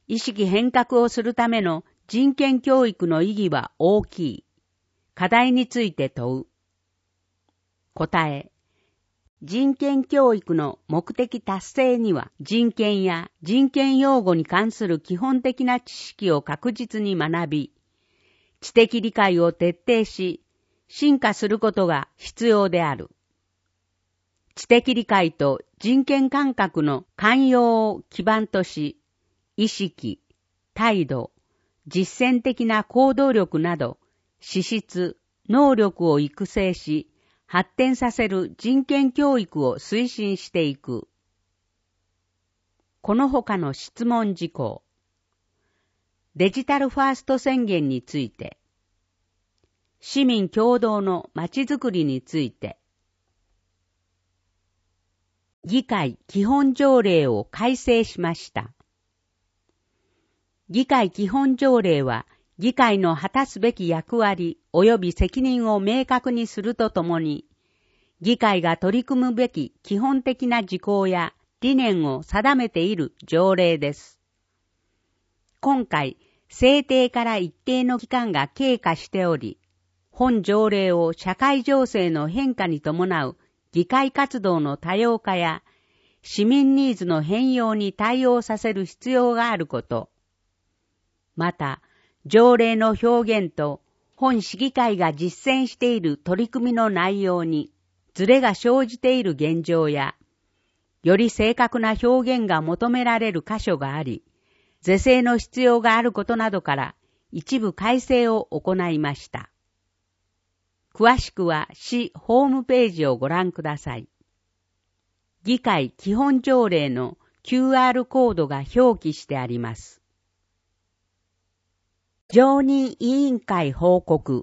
意識変革をするための人権教育の意義は大きい。課題について問う。答え。人権教育の目的達成には人権や人権擁護に関する基本的な知識を確実に学び、知的理解を徹底し、進化することが必要である。知的理解と人権感覚の寛容を基盤とし、意識、態度、実践的な行動力など、資質、能力を育成し、発展させる人権教育を推進していく。この他の質問事項。デジタルファースト宣言について。市民共同のまちづくりについて。議会基本条例を改正しました。議会基本条例は、議会の果たすべき役割及び責任を明確にするとともに、議会が取り組むべき基本的な事項や理念を定めている条例です。今回、制定から一定の期間が経過しており、本条例を社会情勢の変化に伴う議会活動の多様化や市民ニーズの変容に対応させる必要があること、また、条例の表現と本市議会が実践している取り組みの内容にズレが生じている現状や、より正確な表現が求められる箇所があり、是正の必要があることなどから一部改正を行いました。詳しくは市ホームページをご覧ください。議会基本条例の キューアール コードが表記してあります。常任委員会報告。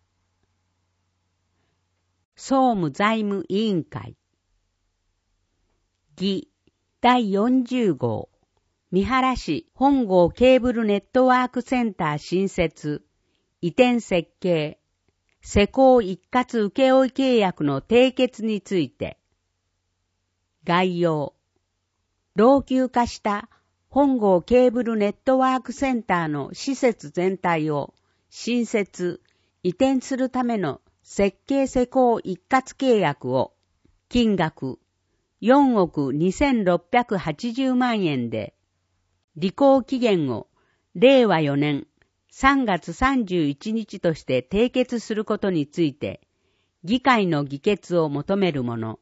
総務財務委員会。議だいよんじゅう号。三原市本郷ケーブルネットワークセンター新設、移転設計、施工一括請負契約の締結について。概要。老朽化した本郷ケーブルネットワークセンターの施設全体を新設、移転するための設計施工一括契約を金額よんおくにせんろっぴゃくはちじゅうまんえんで、履行期限をれいわよねんさんがつさんじゅういちにちとして締結することについて、議会の議決を求めるもの。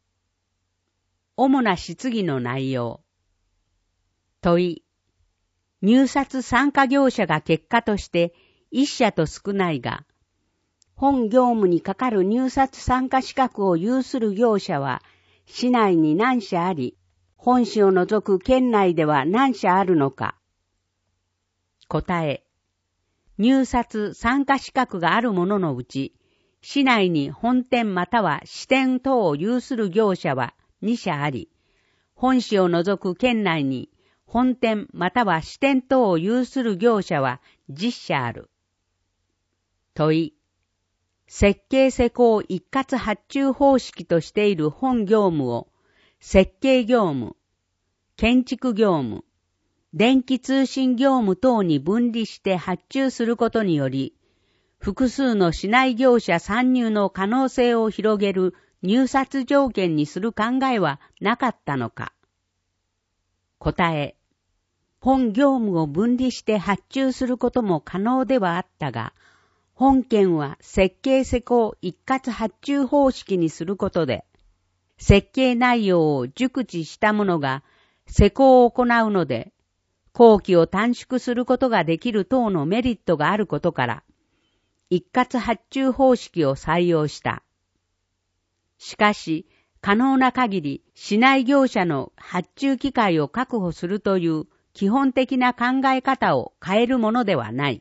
主な質疑の内容。問い。入札参加業者が結果として一社と少ないが、本業務にかかる入札参加資格を有する業者は、市内に何社あり、本市を除く県内では何社あるのか。答え。入札参加資格があるもののうち、市内に本店または支店等を有する業者はに社あり、本市を除く県内に本店または支店等を有する業者はじゅっ社ある。問い。設計施工一括発注方式としている本業務を設計業務、建築業務、電気通信業務等に分離して発注することにより、複数の市内業者参入の可能性を広げる入札条件にする考えはなかったのか。答え。本業務を分離して発注することも可能ではあったが、本件は設計施工一括発注方式にすることで、設計内容を熟知した者が施工を行うので、工期を短縮することができる等のメリットがあることから、一括発注方式を採用した。しかし、可能な限り市内業者の発注機会を確保するという基本的な考え方を変えるものではない。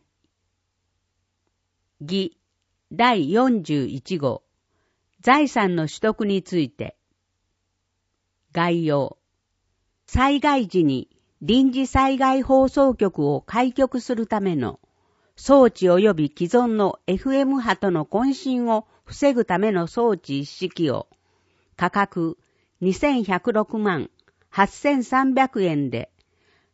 議だいよんじゅういち号。財産の取得について。概要。災害時に臨時災害放送局を開局するための装置及び既存の エフエム 波との混信を防ぐための装置一式を価格にせんひゃくろくまんはっせんさんびゃくえんで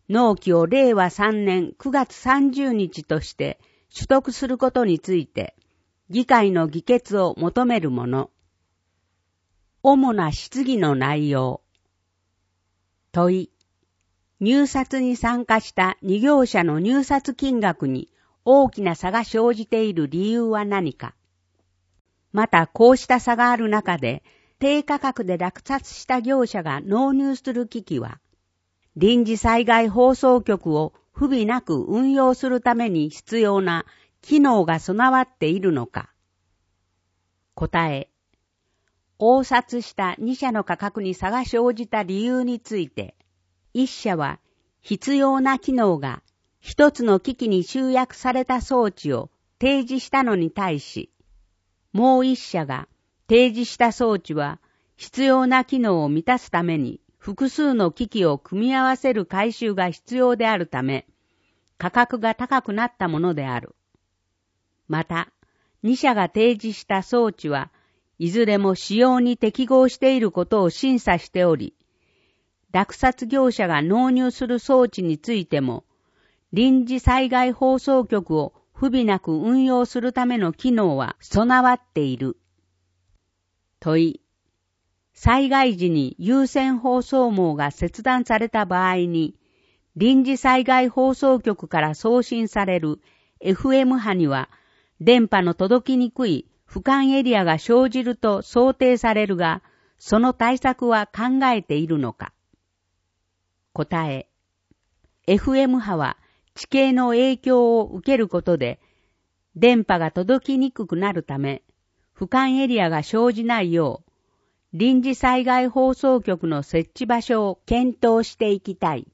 納期をれいわさんねんくがつさんじゅうにちとして取得することについて、議会の議決を求めるもの。主な質疑の内容。問い。入札に参加したに業者の入札金額に大きな差が生じている理由は何か。また、こうした差がある中で、低価格で落札した業者が納入する機器は、臨時災害放送局を不備なく運用するために必要な機能が備わっているのか。答え。応札したに社の価格に差が生じた理由について、いっ社は必要な機能が一つの機器に集約された装置を提示したのに対し、もういっ社が提示した装置は必要な機能を満たすために複数の機器を組み合わせる改修が必要であるため、価格が高くなったものである。また、に社が提示した装置はいずれも使用に適合していることを審査しており、落札業者が納入する装置についても、臨時災害放送局を不備なく運用するための機能は備わっている。問い。災害時に有線放送網が切断された場合に、臨時災害放送局から送信される エフエム 波には、電波の届きにくい不感エリアが生じると想定されるが、その対策は考えているのか。答え。エフエム 波は地形の影響を受けることで、電波が届きにくくなるため、不感エリアが生じないよう、臨時災害放送局の設置場所を検討していきたい。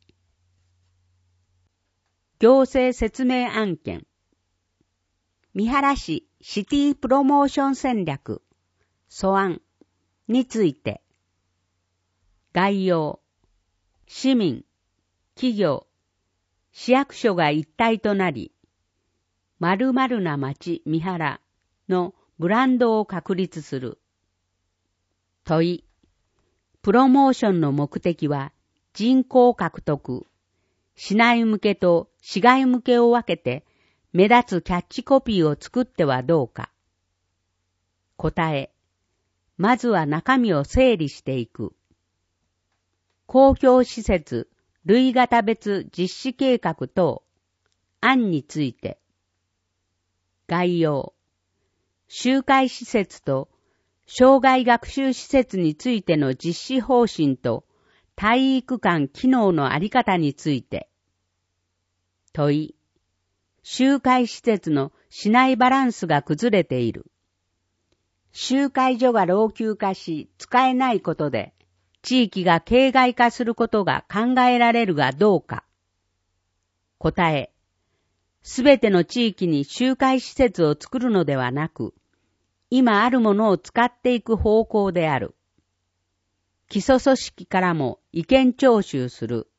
行政説明案件。三原市シティプロモーション戦略素案について。概要。市民、企業、市役所が一体となり、〇〇な町三原のブランドを確立する。問い。プロモーションの目的は人口獲得、市内向けと市外向けを分けて目立つキャッチコピーを作ってはどうか。答え。まずは中身を整理していく。公共施設類型別実施計画等案について。概要。集会施設と障害学習施設についての実施方針と体育館機能のあり方について。問い。集会施設の市内バランスが崩れている。集会所が老朽化し使えないことで地域が形骸化することが考えられるがどうか。答え。すべての地域に集会施設を作るのではなく、今あるものを使っていく方向である。基礎組織からも意見聴取する。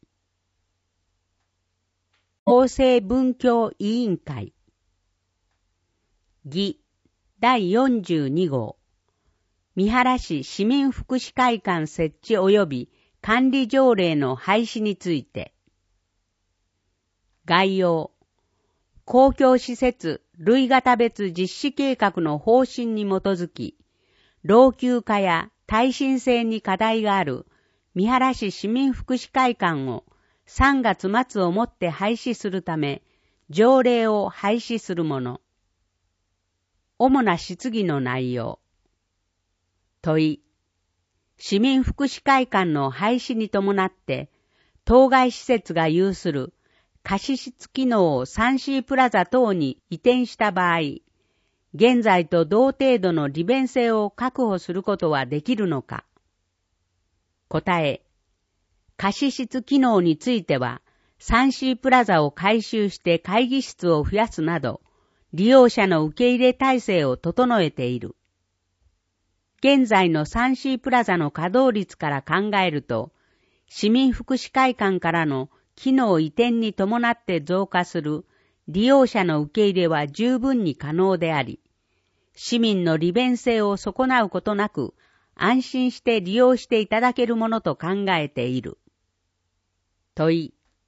厚生文教委員会。議だいよんじゅうに号。三原市市民福祉会館設置及び管理条例の廃止について。概要。公共施設類型別実施計画の方針に基づき、老朽化や耐震性に課題がある三原市市民福祉会館をさんがつ末をもって廃止するため、条例を廃止するもの。主な質疑の内容。問い。市民福祉会館の廃止に伴って、当該施設が有する貸室機能を サンシー プラザ等に移転した場合、現在と同程度の利便性を確保することはできるのか。答え。貸室機能については、サンシー プラザを改修して会議室を増やすなど、利用者の受け入れ体制を整えている。現在のサンシー プラザの稼働率から考えると、市民福祉会館からの機能移転に伴って増加する利用者の受け入れは十分に可能であり、市民の利便性を損なうことなく安心して利用していただけるものと考えている。問い。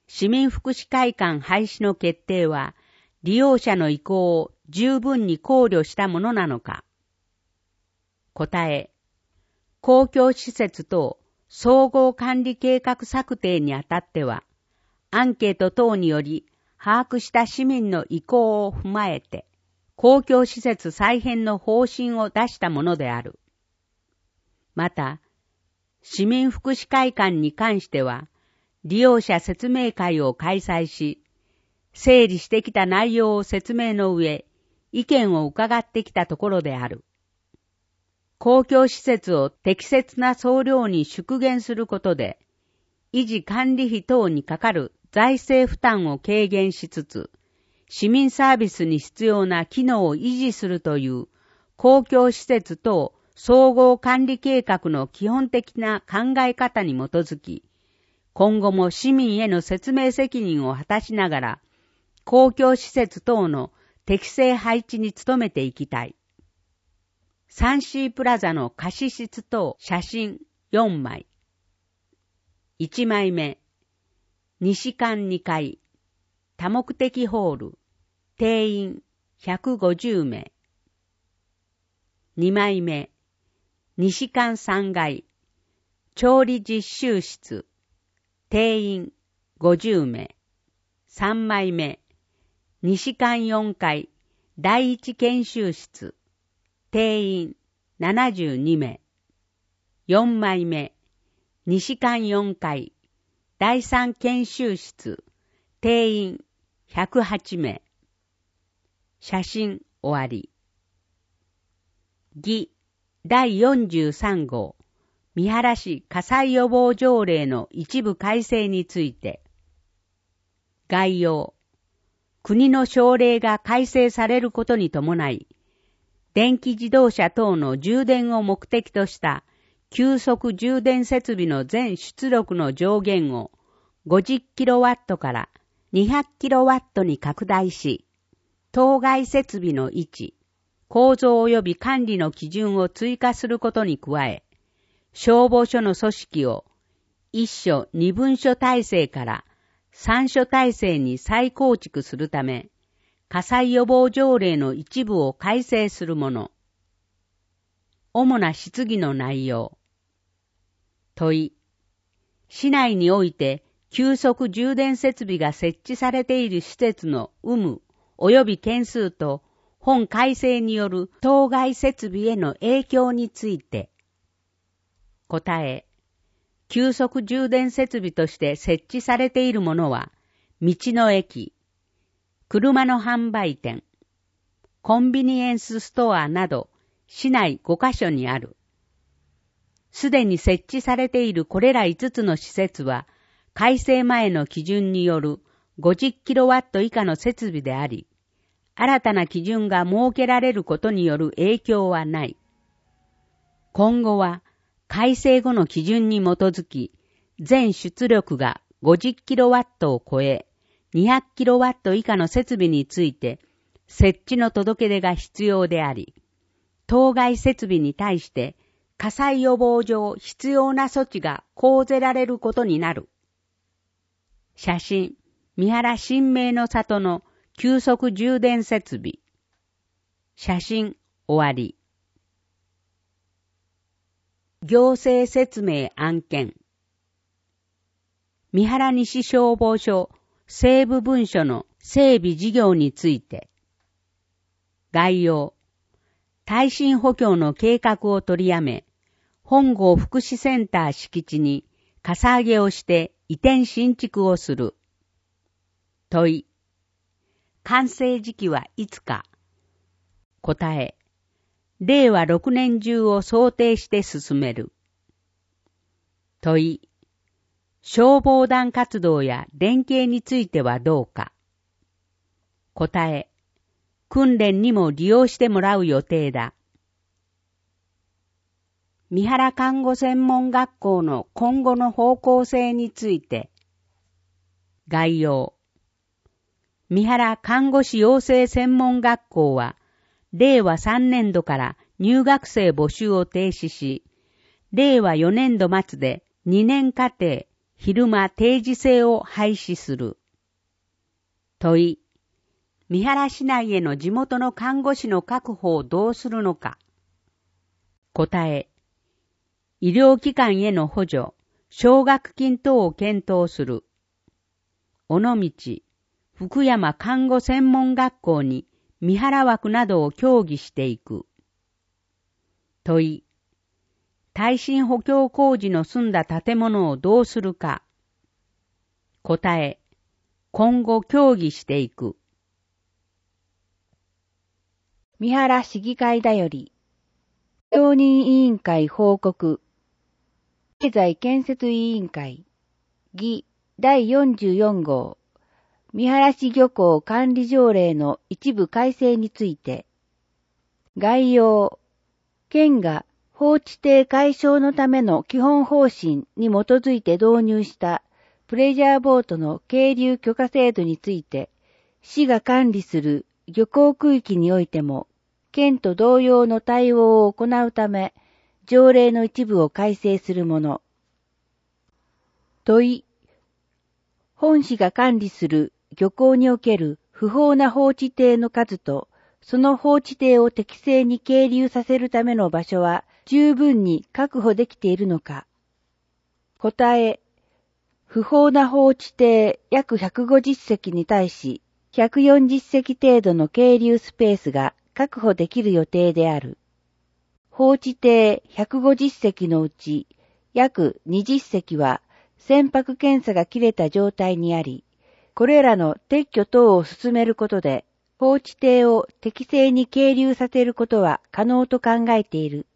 市民福祉会館廃止の決定は、利用者の意向を十分に考慮したものなのか。答え、公共施設等総合管理計画策定にあたっては、アンケート等により把握した市民の意向を踏まえて、公共施設再編の方針を出したものである。また、市民福祉会館に関しては、利用者説明会を開催し、整理してきた内容を説明の上、意見を伺ってきたところである。公共施設を適切な総量に縮減することで、維持管理費等にかかる財政負担を軽減しつつ、市民サービスに必要な機能を維持するという公共施設等総合管理計画の基本的な考え方に基づき、今後も市民への説明責任を果たしながら、公共施設等の適正配置に努めていきたい。サンシープラザの貸室等写真よんまい。いちまいめ、西館にかい、多目的ホール、定員ひゃくごじゅうめい。にまいめ、西館さんがい、調理実習室、定員ごじゅうめい。さんまいめ、西館よんかい、第一研修室、定員ななじゅうにめい。よんまいめ、西館よんかい、第三研修室、定員ひゃくはちめい。写真終わり。ぎだいよんじゅうさんごう、三原市火災予防条例の一部改正について。概要。国の省令が改正されることに伴い、電気自動車等の充電を目的とした急速充電設備の全出力の上限を ごじゅっキロワット から にひゃくキロワット に拡大し、当該設備の位置、構造及び管理の基準を追加することに加え、消防署の組織を一署二分署体制から三署体制に再構築するため、火災予防条例の一部を改正するもの。主な質疑の内容。問い。市内において急速充電設備が設置されている施設の有無及び件数と本改正による当該設備への影響について。答え。急速充電設備として設置されているものは、道の駅、車の販売店、コンビニエンスストアなど、市内ごカ所にある。すでに設置されているこれらいつつの施設は、改正前の基準による ごじゅっキロワット 以下の設備であり、新たな基準が設けられることによる影響はない。今後は、改正後の基準に基づき、全出力が ごじゅっキロワット を超え、にひゃくキロワット 以下の設備について、設置の届け出が必要であり、当該設備に対して火災予防上必要な措置が講ぜられることになる。写真、三原新明の里の急速充電設備。写真終わり。行政説明案件。三原西消防署西部分署の整備事業について。概要。耐震補強の計画を取りやめ、本郷福祉センター敷地にかさ上げをして移転新築をする。問い。完成時期はいつか。答え。れいわろくねん中を想定して進める。問い。消防団活動や連携についてはどうか。答え。訓練にも利用してもらう予定だ。三原看護専門学校の今後の方向性について。概要。三原看護師養成専門学校は、れいわさんねんどから入学生募集を停止し、れいわよねんど末でにねん課程昼間定時制を廃止する。問い、三原市内への地元の看護師の確保をどうするのか。答え、医療機関への補助、奨学金等を検討する。尾道、福山看護専門学校に三原枠などを協議していく。問い、耐震補強工事の済んだ建物をどうするか。答え、今後協議していく。 三原市議会だより、承認委員会報告、経済建設委員会、議だいよんじゅうよん号、三原市漁港管理条例の一部改正について、概要、県が放置艇解消のための基本方針に基づいて導入したプレジャーボートの係留許可制度について、市が管理する漁港区域においても、県と同様の対応を行うため、条例の一部を改正するもの。問い、本市が管理する漁港における不法な放置艇の数と、その放置艇を適正に係留させるための場所は十分に確保できているのか。答え、不法な放置艇約ひゃくごじゅっ隻に対し、ひゃくよんじゅっ隻程度の係留スペースが確保できる予定である。放置艇ひゃくごじゅっ隻のうち、約にじゅっ隻は船舶検査が切れた状態にあり、これらの撤去等を進めることで、放置艇を適正に係留させることは可能と考えている。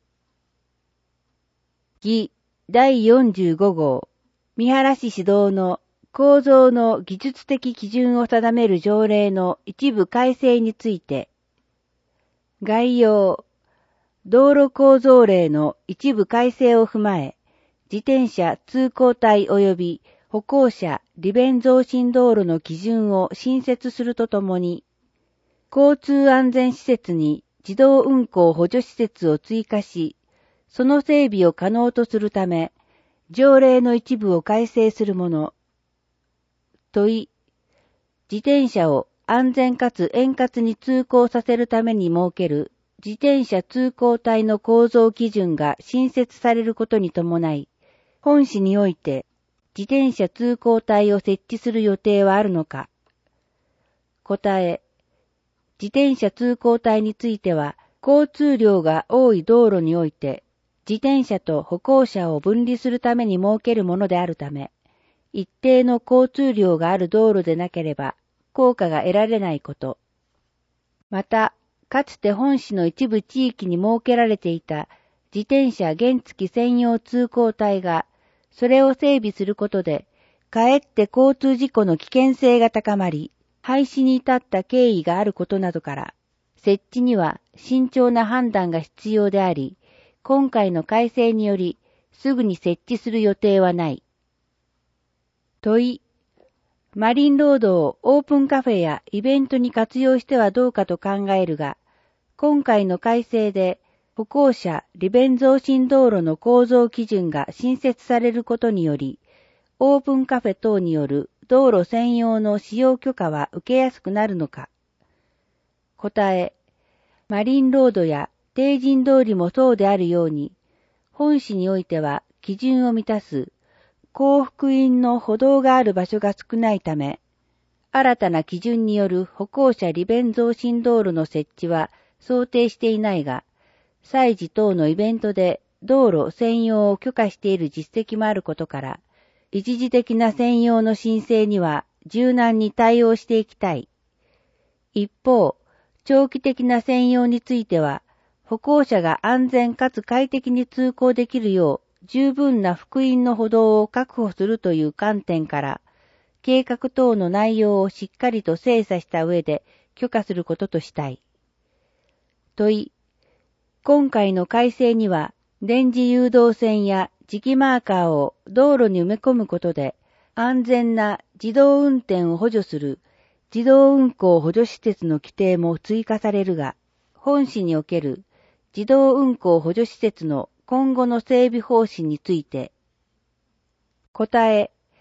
議だいよんじゅうご号、三原市指導の構造の技術的基準を定める条例の一部改正について、概要、道路構造令の一部改正を踏まえ、自転車通行帯及び歩行者利便増進道路の基準を新設するとともに、交通安全施設に自動運行補助施設を追加し、その整備を可能とするため、条例の一部を改正するもの。問い、自転車を安全かつ円滑に通行させるために設ける自転車通行帯の構造基準が新設されることに伴い、本市において自転車通行帯を設置する予定はあるのか。答え、自転車通行帯については、交通量が多い道路において、自転車と歩行者を分離するために設けるものであるため、一定の交通量がある道路でなければ、効果が得られないこと。また、かつて本市の一部地域に設けられていた自転車原付専用通行帯が、それを整備することで、かえって交通事故の危険性が高まり、廃止に至った経緯があることなどから、設置には慎重な判断が必要であり、今回の改正により、すぐに設置する予定はない。問い、マリンロードをオープンカフェやイベントに活用してはどうかと考えるが、今回の改正で歩行者利便増進道路の構造基準が新設されることにより、オープンカフェ等による道路専用の使用許可は受けやすくなるのか。答え、マリンロードや帝人通りもそうであるように、本市においては基準を満たす幸福院の歩道がある場所が少ないため、新たな基準による歩行者利便増進道路の設置は想定していないが、祭事等のイベントで道路専用を許可している実績もあることから、一時的な専用の申請には柔軟に対応していきたい。一方、長期的な専用については、歩行者が安全かつ快適に通行できるよう、十分な福音の歩道を確保するという観点から、計画等の内容をしっかりと精査した上で許可することとしたい。問い、今回の改正には、電磁誘導線や磁気マーカーを道路に埋め込むことで、安全な自動運転を補助する自動運行補助施設の規定も追加されるが、本市における自動運行補助施設の今後の整備方針について、答え、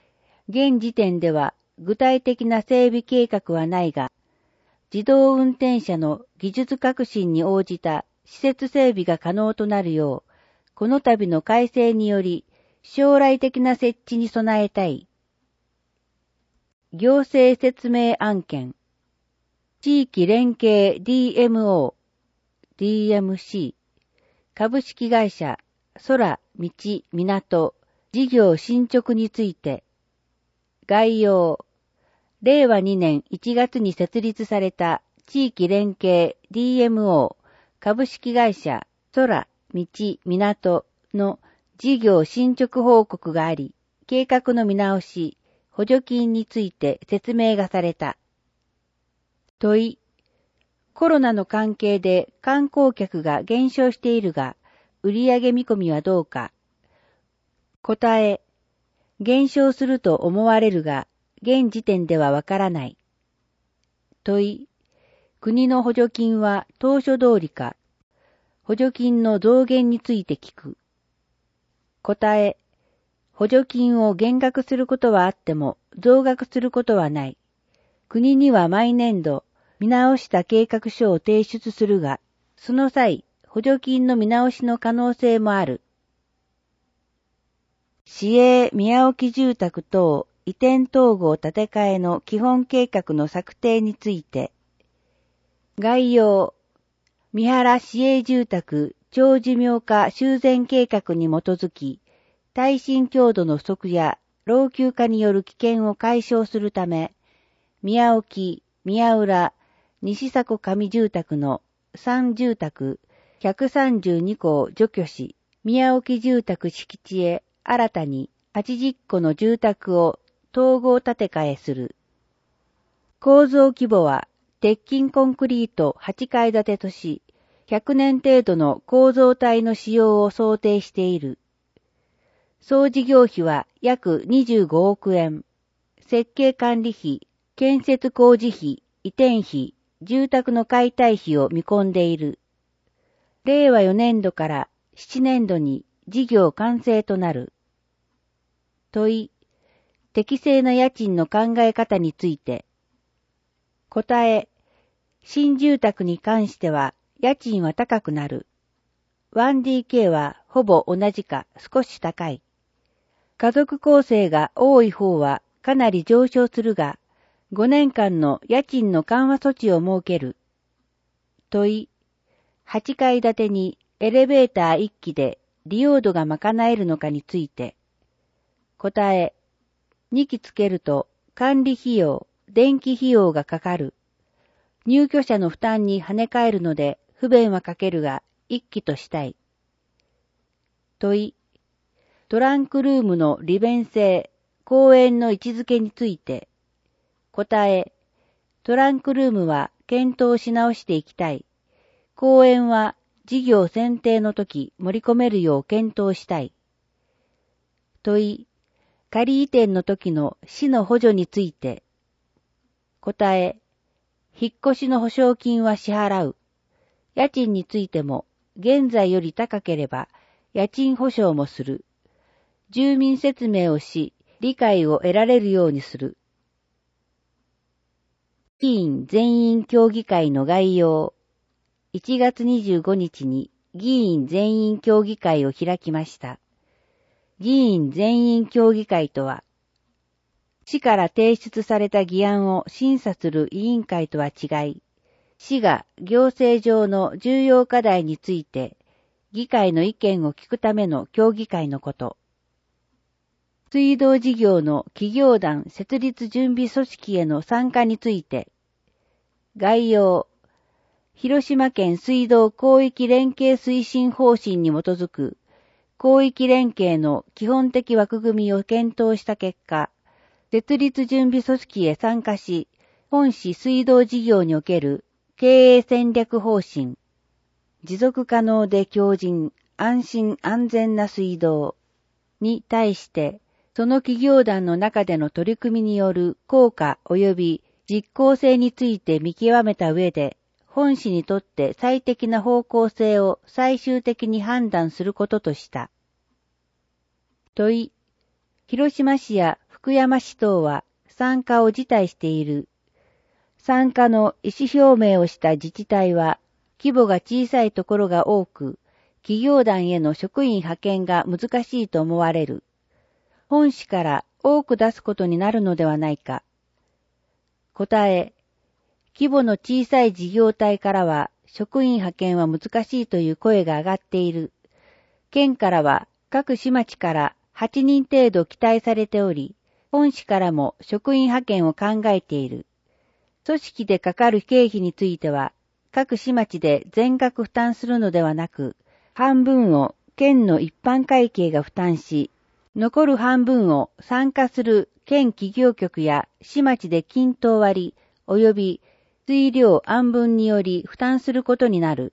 現時点では具体的な整備計画はないが、自動運転車の技術革新に応じた施設整備が可能となるよう、この度の改正により将来的な設置に備えたい。行政説明案件。地域連携 ディーエムオー、ディーエムシー、株式会社空、道、港、事業進捗について。概要。れいわにねんいちがつに設立された地域連携 ディーエムオー 株式会社空、道、港の事業進捗報告があり、計画の見直し、補助金について説明がされた。問い。コロナの関係で観光客が減少しているが、売上見込みはどうか。答え。減少すると思われるが、現時点ではわからない。問い。国の補助金は当初通りか。補助金の増減について聞く。答え。補助金を減額することはあっても増額することはない。国には毎年度見直した計画書を提出するが、その際、補助金の見直しの可能性もある。市営宮置住宅等移転統合建て替えの基本計画の策定について。概要。三原市営住宅長寿命化修繕計画に基づき、耐震強度の不足や老朽化による危険を解消するため、宮置、宮浦、西迫上住宅のさん住宅ひゃくさんじゅうにこを除去し、宮置住宅敷地へ新たにはちじゅっこの住宅を統合建て替えする。構造規模は鉄筋コンクリートはちかい建てとし、ひゃくねん程度の構造体の使用を想定している。総事業費は約にじゅうごおくえん。設計管理費、建設工事費、移転費、住宅の解体費を見込んでいる。れいわよねんどからしちねんどに事業完成となる。問い。適正な家賃の考え方について。答え。新住宅に関しては家賃は高くなる。ワンディーケー はほぼ同じか少し高い。家族構成が多い方はかなり上昇するが、ごねんかんの家賃の緩和措置を設ける。問い。はちかい建てにエレベーターいっきで利用度が賄えるのかについて。答え。にきつけると管理費用、電気費用がかかる。入居者の負担に跳ね返るので不便はかけるがいっきとしたい。問い。トランクルームの利便性、公園の位置づけについて。答え。トランクルームは検討し直していきたい。公園は事業選定の時盛り込めるよう検討したい。問い。仮移転の時の市の補助について。答え。引っ越しの保証金は支払う。家賃についても現在より高ければ家賃保証もする。住民説明をし、理解を得られるようにする。議員全員協議会の概要。いちがつにじゅうごにちに議員全員協議会を開きました。議員全員協議会とは、市から提出された議案を審査する委員会とは違い、市が行政上の重要課題について、議会の意見を聞くための協議会のこと。水道事業の企業団設立準備組織への参加について。概要。広島県水道広域連携推進方針に基づく広域連携の基本的枠組みを検討した結果、設立準備組織へ参加し、本市水道事業における経営戦略方針、持続可能で強靭、安心安全な水道に対して、その企業団の中での取り組みによる効果及び実効性について見極めた上で、本市にとって最適な方向性を最終的に判断することとした。問い。広島市や福福山市等は参加を辞退している。参加の意思表明をした自治体は、規模が小さいところが多く、企業団への職員派遣が難しいと思われる。本市から多く出すことになるのではないか。答え、規模の小さい事業体からは職員派遣は難しいという声が上がっている。県からは各市町からはちにん程度期待されており、本市からも職員派遣を考えている。組織でかかる経費については、各市町で全額負担するのではなく、半分を県の一般会計が負担し、残る半分を参加する県企業局や市町で均等割及び水量案分により負担することになる。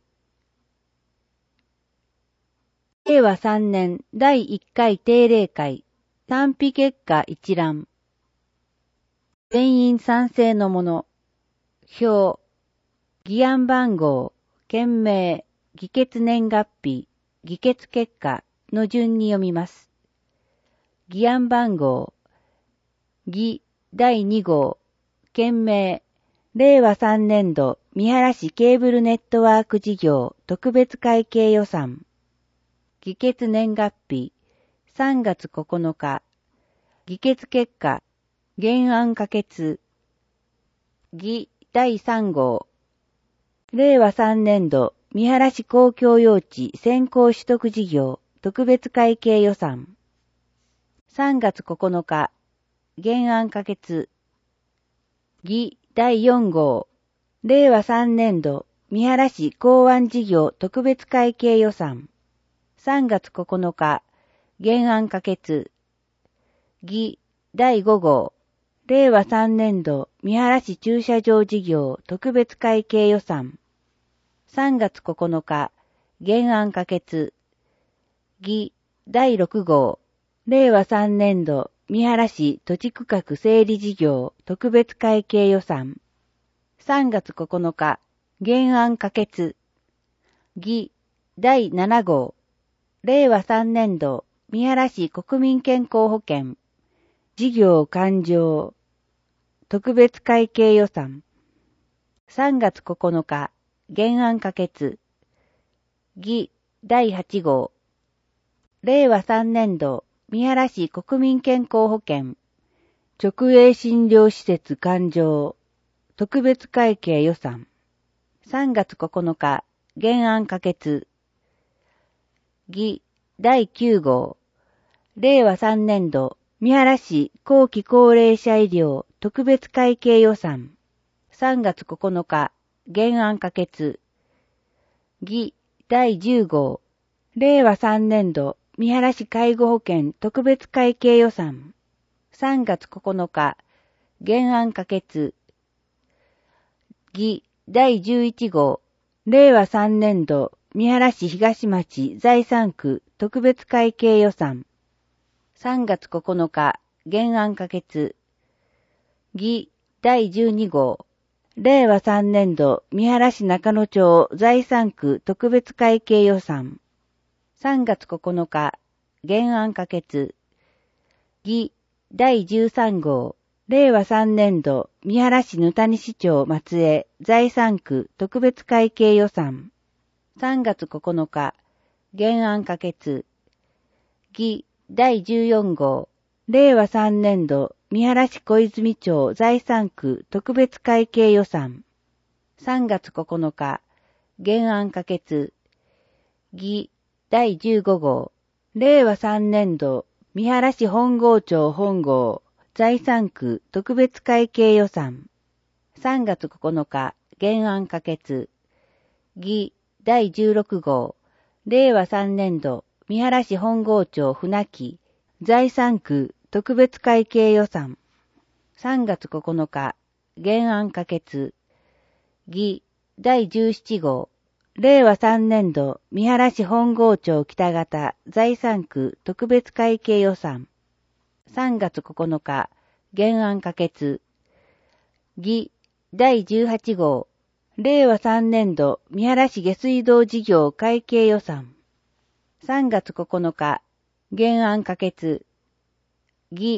れいわさんねんだいいっかい定例会賛否結果一覧。全員賛成のもの。表。議案番号、件名、議決年月日、議決結果の順に読みます。議案番号、議だいに号、件名、れいわさんねん度三原市ケーブルネットワーク事業特別会計予算。議決年月日、さんがつここのか。議決結果、原案可決。議だいさん号。れいわさんねん度三原市公共用地先行取得事業特別会計予算。さんがつここのか。原案可決。議だいよん号。れいわさんねん度三原市港湾事業特別会計予算。さんがつここのか。原案可決。議だいご号。れいわさんねん度三原市駐車場事業特別会計予算。さんがつここのか。原案可決。議だいろく号。れいわさんねん度三原市土地区画整理事業特別会計予算。さんがつここのか。原案可決。議だいなな号。れいわさんねん度三原市国民健康保険事業勘定特別会計予算。さんがつここのか。原案可決。議だいはち号。れいわさんねん度三原市国民健康保険直営診療施設勘定特別会計予算。さんがつここのか。原案可決。議だいきゅう号。れいわさんねん度三原市後期高齢者医療特別会計予算。さんがつここのか。原案可決。議だいじゅう号。れいわさんねん度三原市介護保険特別会計予算。さんがつここのか。原案可決。議だいじゅういち号。れいわさんねん度三原市東町財産区特別会計予算。さんがつここのか。原案可決。議だいじゅうに号。れいわさんねん度三原市中野町財産区特別会計予算。さんがつここのか。原案可決。議だいじゅうさん号。れいわさんねん度三原市ぬたに市町松江財産区特別会計予算。さんがつここのか。原案可決。議だいじゅうよん号。れいわさんねん度三原市小泉町財産区特別会計予算。さんがつここのか。原案可決。議だいじゅうご号。れいわさんねん度三原市本郷町本郷財産区特別会計予算。さんがつここのか。原案可決。議だいじゅうろく号。れいわさんねん度三原市本郷町船木財産区特別会計予算。さんがつここのか。原案可決。議だいじゅうなな号。れいわさんねん度三原市本郷町北方財産区特別会計予算。さんがつここのか。原案可決。議だいじゅうはち号。れいわさんねん度三原市下水道事業会計予算。さんがつここのか。原案可決。議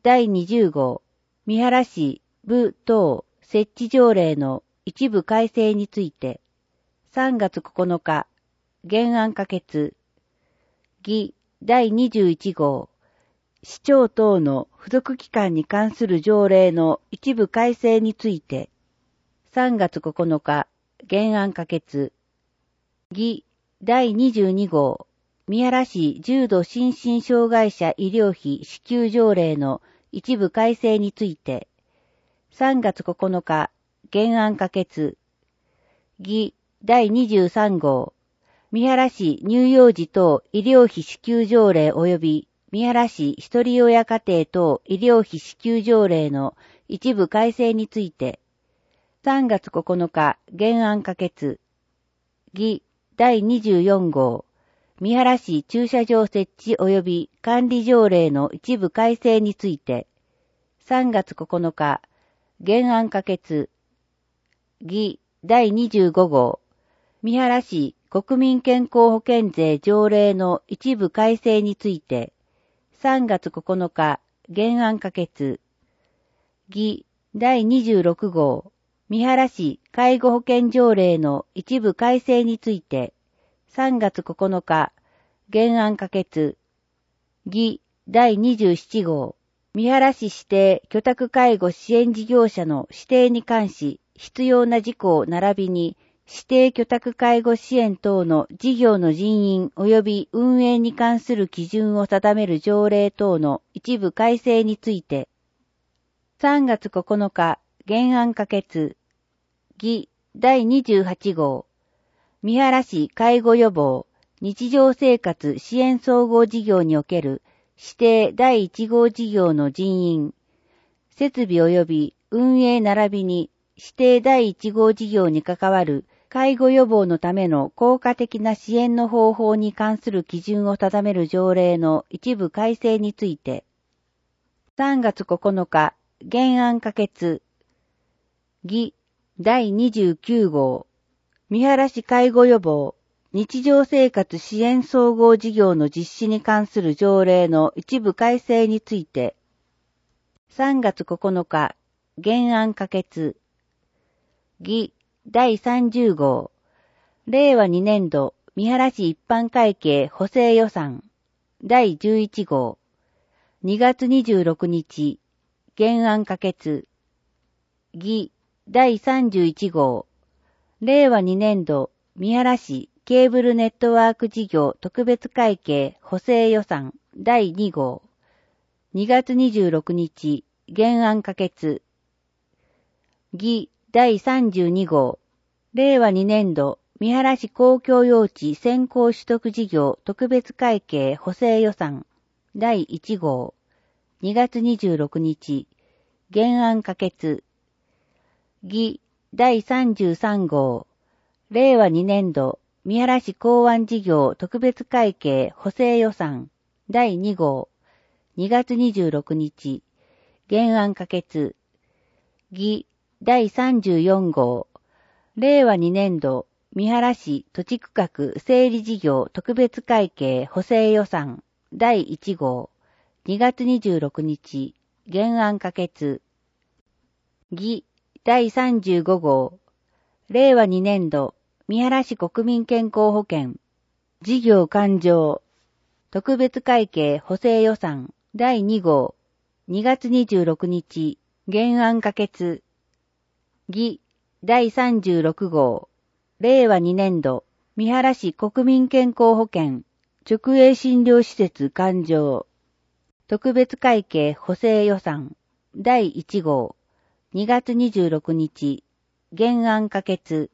だいにじゅう号、三原市部等設置条例の一部改正について、さんがつここのか、原案可決。議だいにじゅういち号、市長等の付属機関に関する条例の一部改正について、さんがつここのか、原案可決。議だいにじゅうに号、三原市重度心身障害者医療費支給条例の一部改正について、さんがつここのか、原案可決。議だいにじゅうさん号、三原市乳幼児等医療費支給条例及び三原市一人親家庭等医療費支給条例の一部改正について、さんがつここのか、原案可決。議だいにじゅうよん号、三原市駐車場設置及び管理条例の一部改正について、さんがつここのか、原案可決。議だいにじゅうご号、三原市国民健康保険税条例の一部改正について、さんがつここのか、原案可決。議だいにじゅうろく号、三原市介護保険条例の一部改正について、さんがつここのか、原案可決。議だいにじゅうなな号、三原市指定居宅介護支援事業者の指定に関し、必要な事項並びに、指定居宅介護支援等の事業の人員及び運営に関する基準を定める条例等の一部改正について、さんがつここのか、原案可決。議だいにじゅうはち号、三原市介護予防、日常生活支援総合事業における指定だいいち号事業の人員、設備及び運営並びに指定だいいち号事業に関わる介護予防のための効果的な支援の方法に関する基準を定める条例の一部改正について、さんがつここのか、原案可決。議だいにじゅうきゅう号、三原市介護予防、日常生活支援総合事業の実施に関する条例の一部改正について、さんがつここのか、原案可決。議だいさんじゅう号、令和にねん度三原市一般会計補正予算だいじゅういち号、にがつにじゅうろくにち、原案可決。議だいさんじゅういち号、令和にねん度三原市ケーブルネットワーク事業特別会計補正予算だいに号、にがつにじゅうろくにち、原案可決。議だいさんじゅうに号、令和にねん度三原市公共用地先行取得事業特別会計補正予算だいいち号、にがつにじゅうろくにち、原案可決。議だいさんじゅうさん号、令和にねん度三原市港湾事業特別会計補正予算だいに号、にがつにじゅうろくにち、原案可決。議だいさんじゅうよん号、令和にねん度三原市土地区画整理事業特別会計補正予算だいいち号、にがつにじゅうろくにち、原案可決。議だいさんじゅうご号、令和にねん度三原市国民健康保険事業勘定特別会計補正予算だいに号、にがつにじゅうろくにち、原案可決。議だいさんじゅうろく号、令和にねん度三原市国民健康保険直営診療施設勘定特別会計補正予算だいいち号、にがつにじゅうろくにち、原案可決。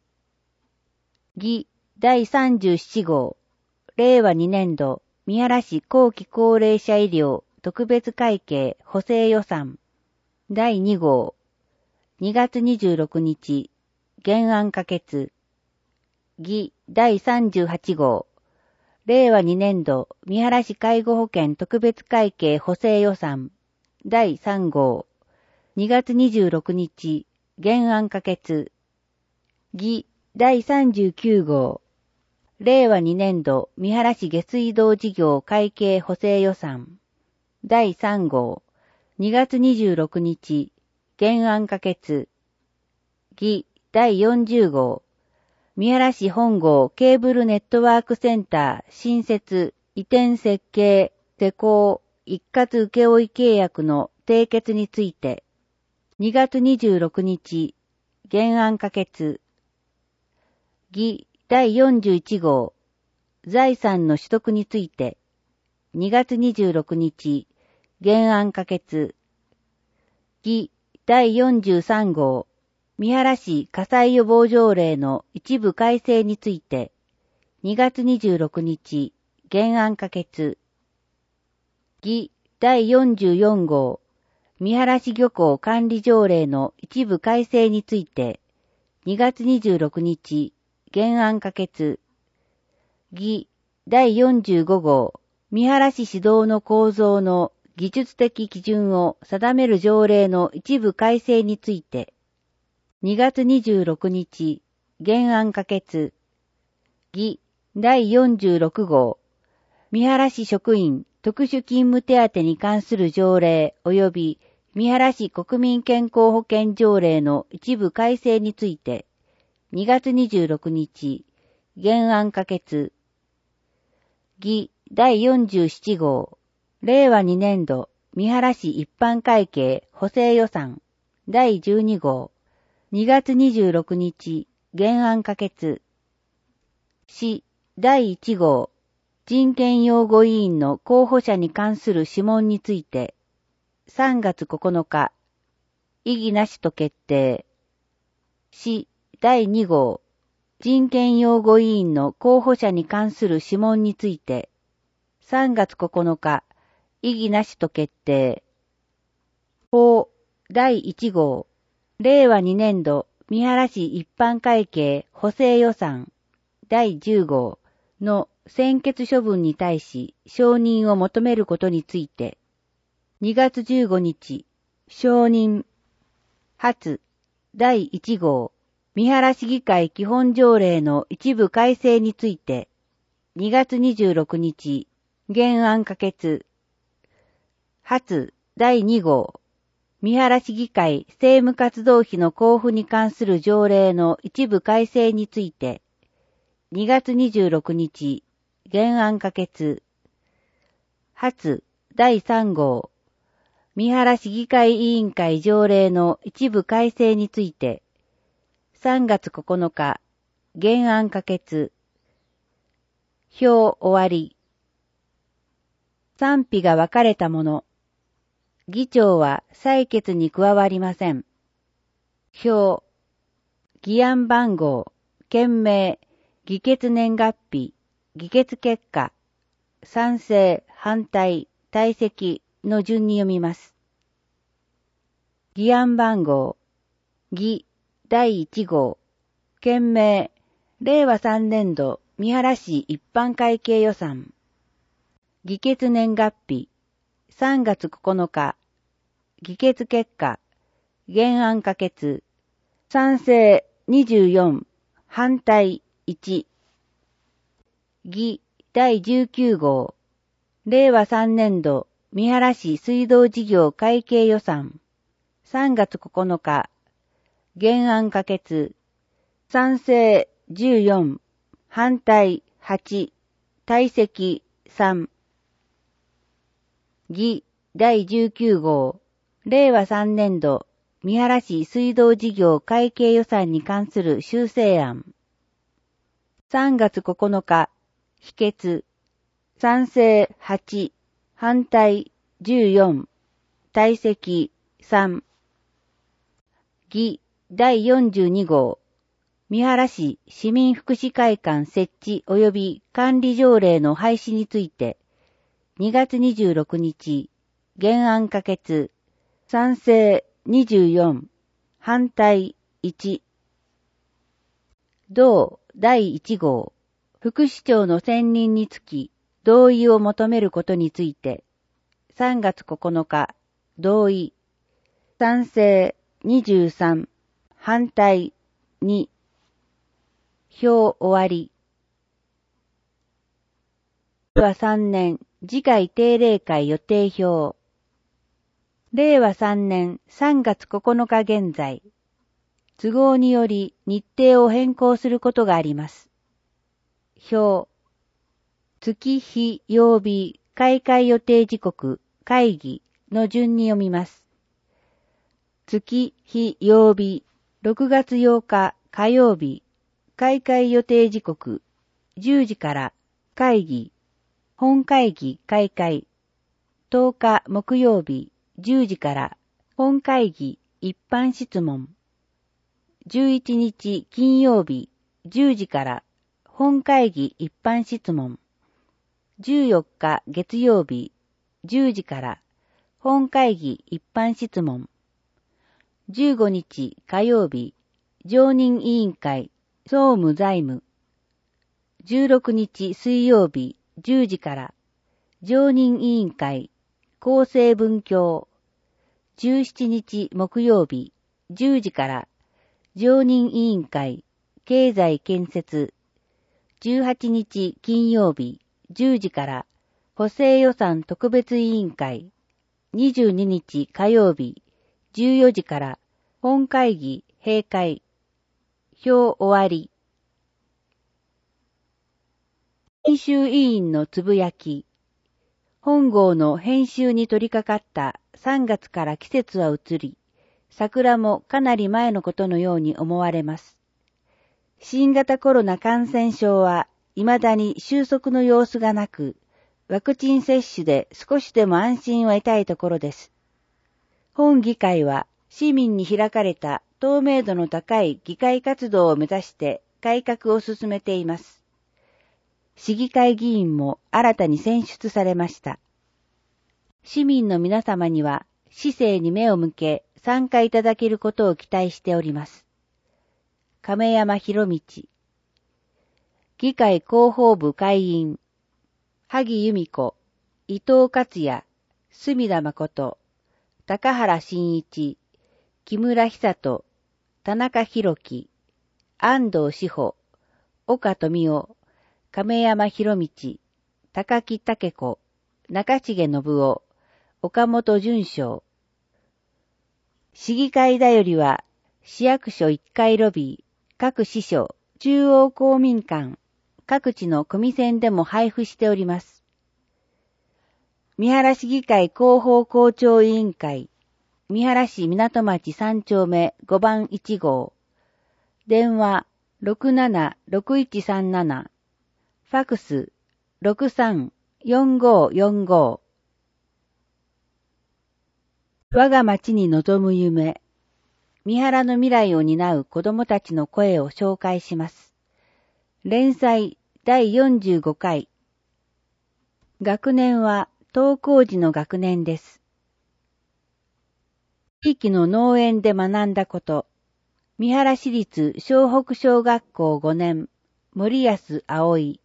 議だいさんじゅうなな号、令和にねん度三原市後期高齢者医療特別会計補正予算だいに号、にがつにじゅうろくにち、原案可決。議だいさんじゅうはち号、令和にねん度三原市介護保険特別会計補正予算だいさん号、にがつにじゅうろくにち、原案可決。議だいさんじゅうきゅう号、令和にねん度三原市下水道事業会計補正予算だいさん号、 にがつにじゅうろくにち、原案可決。議だいよんじゅう号。三原市本郷ケーブルネットワークセンター新設移転設計施工一括請負契約の締結について、にがつにじゅうろくにち、原案可決。議だいよんじゅういち号。財産の取得について、にがつにじゅうろくにち、原案可決。議だいよんじゅうさん号。三原市火災予防条例の一部改正について、にがつにじゅうろくにち、原案可決。議だいよんじゅうよん号。三原市漁港管理条例の一部改正について、にがつにじゅうろくにち、原案可決。議だいよんじゅうご号。三原市指導の構造の技術的基準を定める条例の一部改正について、にがつにじゅうろくにち、原案可決。議だいよんじゅうろく号。三原市職員特殊勤務手当に関する条例及び三原市国民健康保険条例の一部改正について、にがつにじゅうろくにち、原案可決。議だいよんじゅうなな号。れいわにねん度三原市一般会計補正予算だいじゅうに号。にがつにじゅうろくにち、原案可決。市だいいち号。人権擁護委員の候補者に関する諮問について、さんがつここのか、異議なしと決定。市だいに号。人権擁護委員の候補者に関する諮問について、さんがつここのか、異議なしと決定。法だいいち号。れいわにねん度三原市一般会計補正予算だいじゅう号の専決処分に対し承認を求めることについて、にがつじゅうごにち、承認。発だいいち号。三原市議会基本条例の一部改正について、にがつにじゅうろくにち、原案可決。発だいに号。三原市議会政務活動費の交付に関する条例の一部改正について、にがつにじゅうろくにち、原案可決。発だいさん号。三原市議会委員会条例の一部改正について、さんがつここのか、原案可決。表終わり。賛否が分かれたもの。議長は採決に加わりません。表。議案番号、件名、議決年月日、議決結果、賛成、反対、退席の順に読みます。議案番号、議だいいち号、件名、れいわさんねん度三原市一般会計予算。議決年月日、さんがつここのか、議決結果、原案可決、賛成にじゅうよん、反対いち。議だいじゅうきゅう号、れいわさんねん度三原市水道事業会計予算。さんがつここのか、原案可決、賛成じゅうよん、反対はち、退席さん。議だいじゅうきゅう号、れいわさんねん度三原市水道事業会計予算に関する修正案。さんがつここのか、否決、賛成はち、反対じゅうよん、退席さん。議だいよんじゅうに号、三原市市民福祉会館設置及び管理条例の廃止について、にがつにじゅうろくにち、原案可決、賛成にじゅうよん、反対いち。同だいいち号、副市長の選任につき同意を求めることについて、さんがつここのか、同意、賛成にじゅうさん、反対に。表終わり。れいわさんねん次回定例会予定表。 れいわさんねんさんがつここのか現在、都合により日程を変更することがあります。表、月日曜日開会予定時刻会議の順に読みます。月日曜日ろくがつようか火曜日開会予定時刻じゅうじから会議、本会議開会、とおか木曜日じゅうじから本会議一般質問、じゅういちにち金曜日じゅうじから本会議一般質問、じゅうよっか月曜日じゅうじから本会議一般質問、じゅうごにち火曜日常任委員会総務財務、じゅうろくにち水曜日じゅうじから常任委員会厚生文教、じゅうしちにち木曜日じゅうじから常任委員会経済建設、じゅうはちにち金曜日じゅうじから補正予算特別委員会、にじゅうににち火曜日じゅうよじから本会議閉会、表終わり。編集委員のつぶやき。本号の編集に取り掛かったさんがつから季節は移り、桜もかなり前のことのように思われます。新型コロナ感染症は未だに収束の様子がなく、ワクチン接種で少しでも安心を得たいところです。本議会は市民に開かれた透明度の高い議会活動を目指して改革を進めています。市議会議員も新たに選出されました。市民の皆様には市政に目を向け参加いただけることを期待しております。亀山博道。議会広報部会員、萩由美子、伊藤克也、隅田誠、高原真一、木村久人、田中弘樹、安藤志保、岡富夫、亀山博道、高木武子、中重信夫、岡本淳章。市議会だよりは、市役所いっかいロビー、各支所、中央公民館、各地の組選でも配布しております。三原市議会広報校長委員会、三原市港町さんちょうめごばんいちごう、電話 ろくななろくいちさんなな、ファクス ろくさんよんごよんご。我が町に望む夢。三原の未来を担う子どもたちの声を紹介します。連載だいよんじゅうごかい。学年は登校時の学年です。地域の農園で学んだこと。三原市立湘北小学校ごねん、森安葵。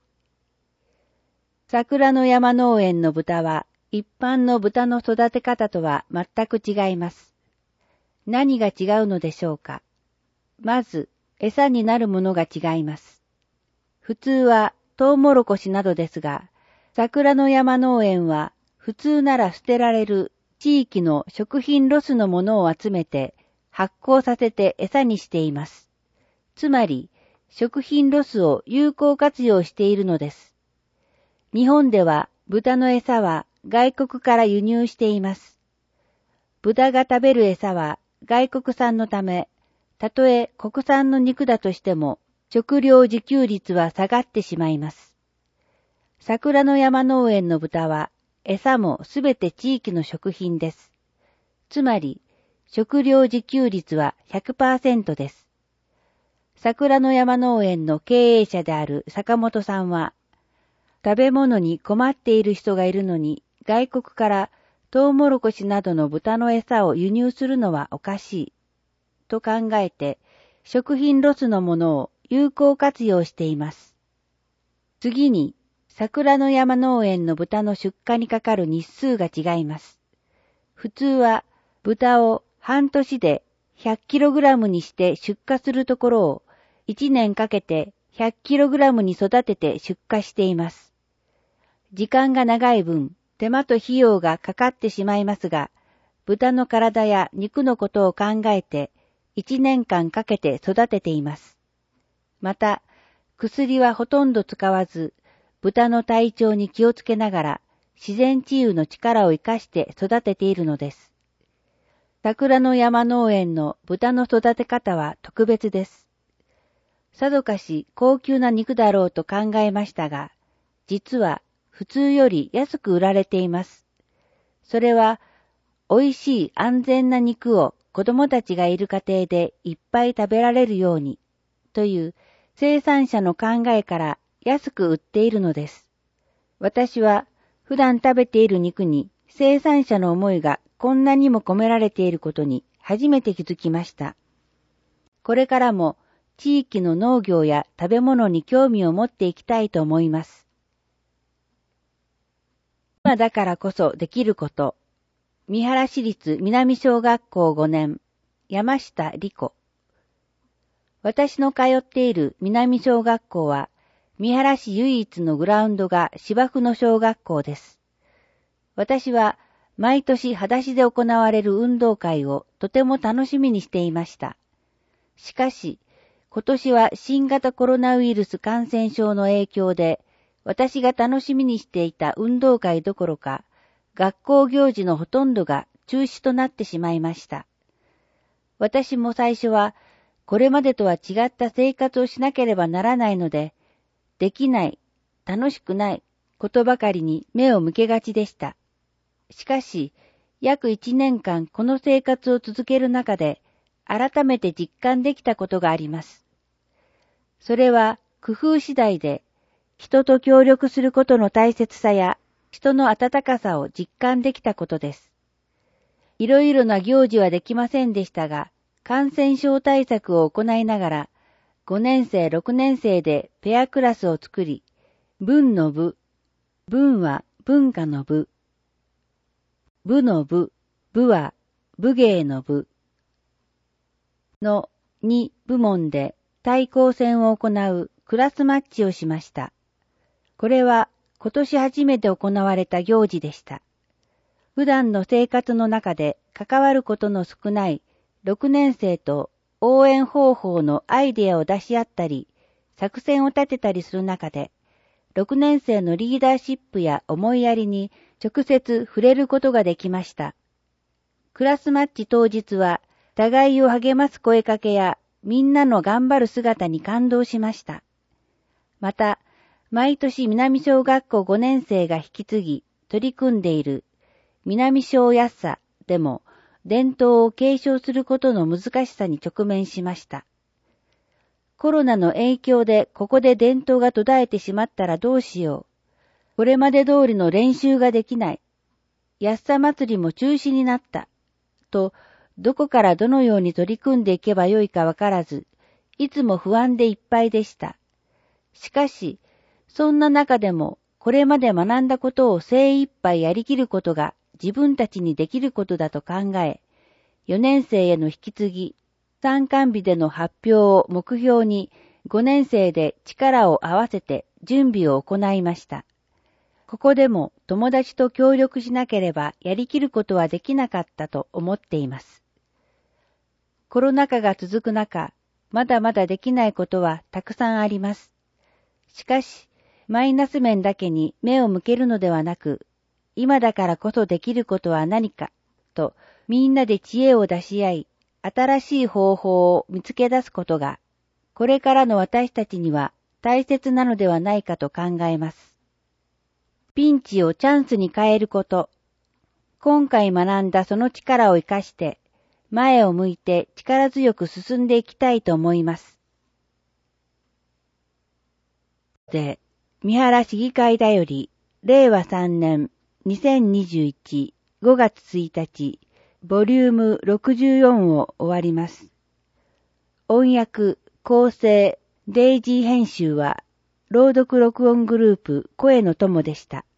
桜の山農園の豚は一般の豚の育て方とは全く違います。何が違うのでしょうか。まず、餌になるものが違います。普通はトウモロコシなどですが、桜の山農園は普通なら捨てられる地域の食品ロスのものを集めて発酵させて餌にしています。つまり、食品ロスを有効活用しているのです。日本では豚の餌は外国から輸入しています。豚が食べる餌は外国産のため、たとえ国産の肉だとしても食料自給率は下がってしまいます。桜の山農園の豚は餌もすべて地域の食品です。つまり食料自給率は ひゃくパーセント です。桜の山農園の経営者である坂本さんは、食べ物に困っている人がいるのに外国からトウモロコシなどの豚の餌を輸入するのはおかしいと考えて食品ロスのものを有効活用しています。次に桜の山農園の豚の出荷にかかる日数が違います。普通は豚を半年で ひゃくキログラム にして出荷するところをいちねんかけて ひゃくキログラム に育てて出荷しています。時間が長い分、手間と費用がかかってしまいますが、 豚の体や肉のことを考えて一年間かけて育てています。また、薬はほとんど使わず、豚の体調に気をつけながら自然治癒の力を生かして育てているのです。桜の山農園の豚の育て方は特別です。さぞかし高級な肉だろうと考えましたが、実は普通より安く売られています。それは、美味しい安全な肉を子供たちがいる家庭でいっぱい食べられるように、という生産者の考えから安く売っているのです。私は普段食べている肉に生産者の思いがこんなにも込められていることに初めて気づきました。これからも地域の農業や食べ物に興味を持っていきたいと思います。今だからこそできること。三原市立南小学校ごねん、山下理子。私の通っている南小学校は、三原市唯一のグラウンドが芝生の小学校です。私は毎年裸足で行われる運動会をとても楽しみにしていました。しかし、今年は新型コロナウイルス感染症の影響で、私が楽しみにしていた運動会どころか、学校行事のほとんどが中止となってしまいました。私も最初は、これまでとは違った生活をしなければならないので、できない、楽しくないことばかりに目を向けがちでした。しかし、約一年間この生活を続ける中で、改めて実感できたことがあります。それは工夫次第で、人と協力することの大切さや、人の温かさを実感できたことです。いろいろな行事はできませんでしたが、感染症対策を行いながら、ごねん生、ろくねん生でペアクラスを作り、文の部、文は文化の部、部の部、部は武芸の部のに部門で対抗戦を行うクラスマッチをしました。これは今年初めて行われた行事でした。普段の生活の中で関わることの少ないろくねん生と応援方法のアイデアを出し合ったり、作戦を立てたりする中で、ろくねん生のリーダーシップや思いやりに直接触れることができました。クラスマッチ当日は、互いを励ます声かけやみんなの頑張る姿に感動しました。また、毎年南小学校ごねん生が引き継ぎ取り組んでいる南小安さでも伝統を継承することの難しさに直面しました。コロナの影響でここで伝統が途絶えてしまったらどうしよう。これまで通りの練習ができない。安さ祭りも中止になった。と、どこからどのように取り組んでいけばよいかわからず、いつも不安でいっぱいでした。しかし、そんな中でも、これまで学んだことを精一杯やりきることが自分たちにできることだと考え、よねん生への引き継ぎ、参観日での発表を目標にごねん生で力を合わせて準備を行いました。ここでも友達と協力しなければやりきることはできなかったと思っています。コロナ禍が続く中、まだまだできないことはたくさんあります。しかし、マイナス面だけに目を向けるのではなく、今だからこそできることは何か、とみんなで知恵を出し合い、新しい方法を見つけ出すことが、これからの私たちには大切なのではないかと考えます。ピンチをチャンスに変えること。今回学んだその力を生かして、前を向いて力強く進んでいきたいと思います。で、三原市議会だより、れいわさんねんにせんにじゅういちごがつついたち、ボリュームろくじゅうよんを終わります。音訳、構成、デイジー編集は、朗読録音グループ声の友でした。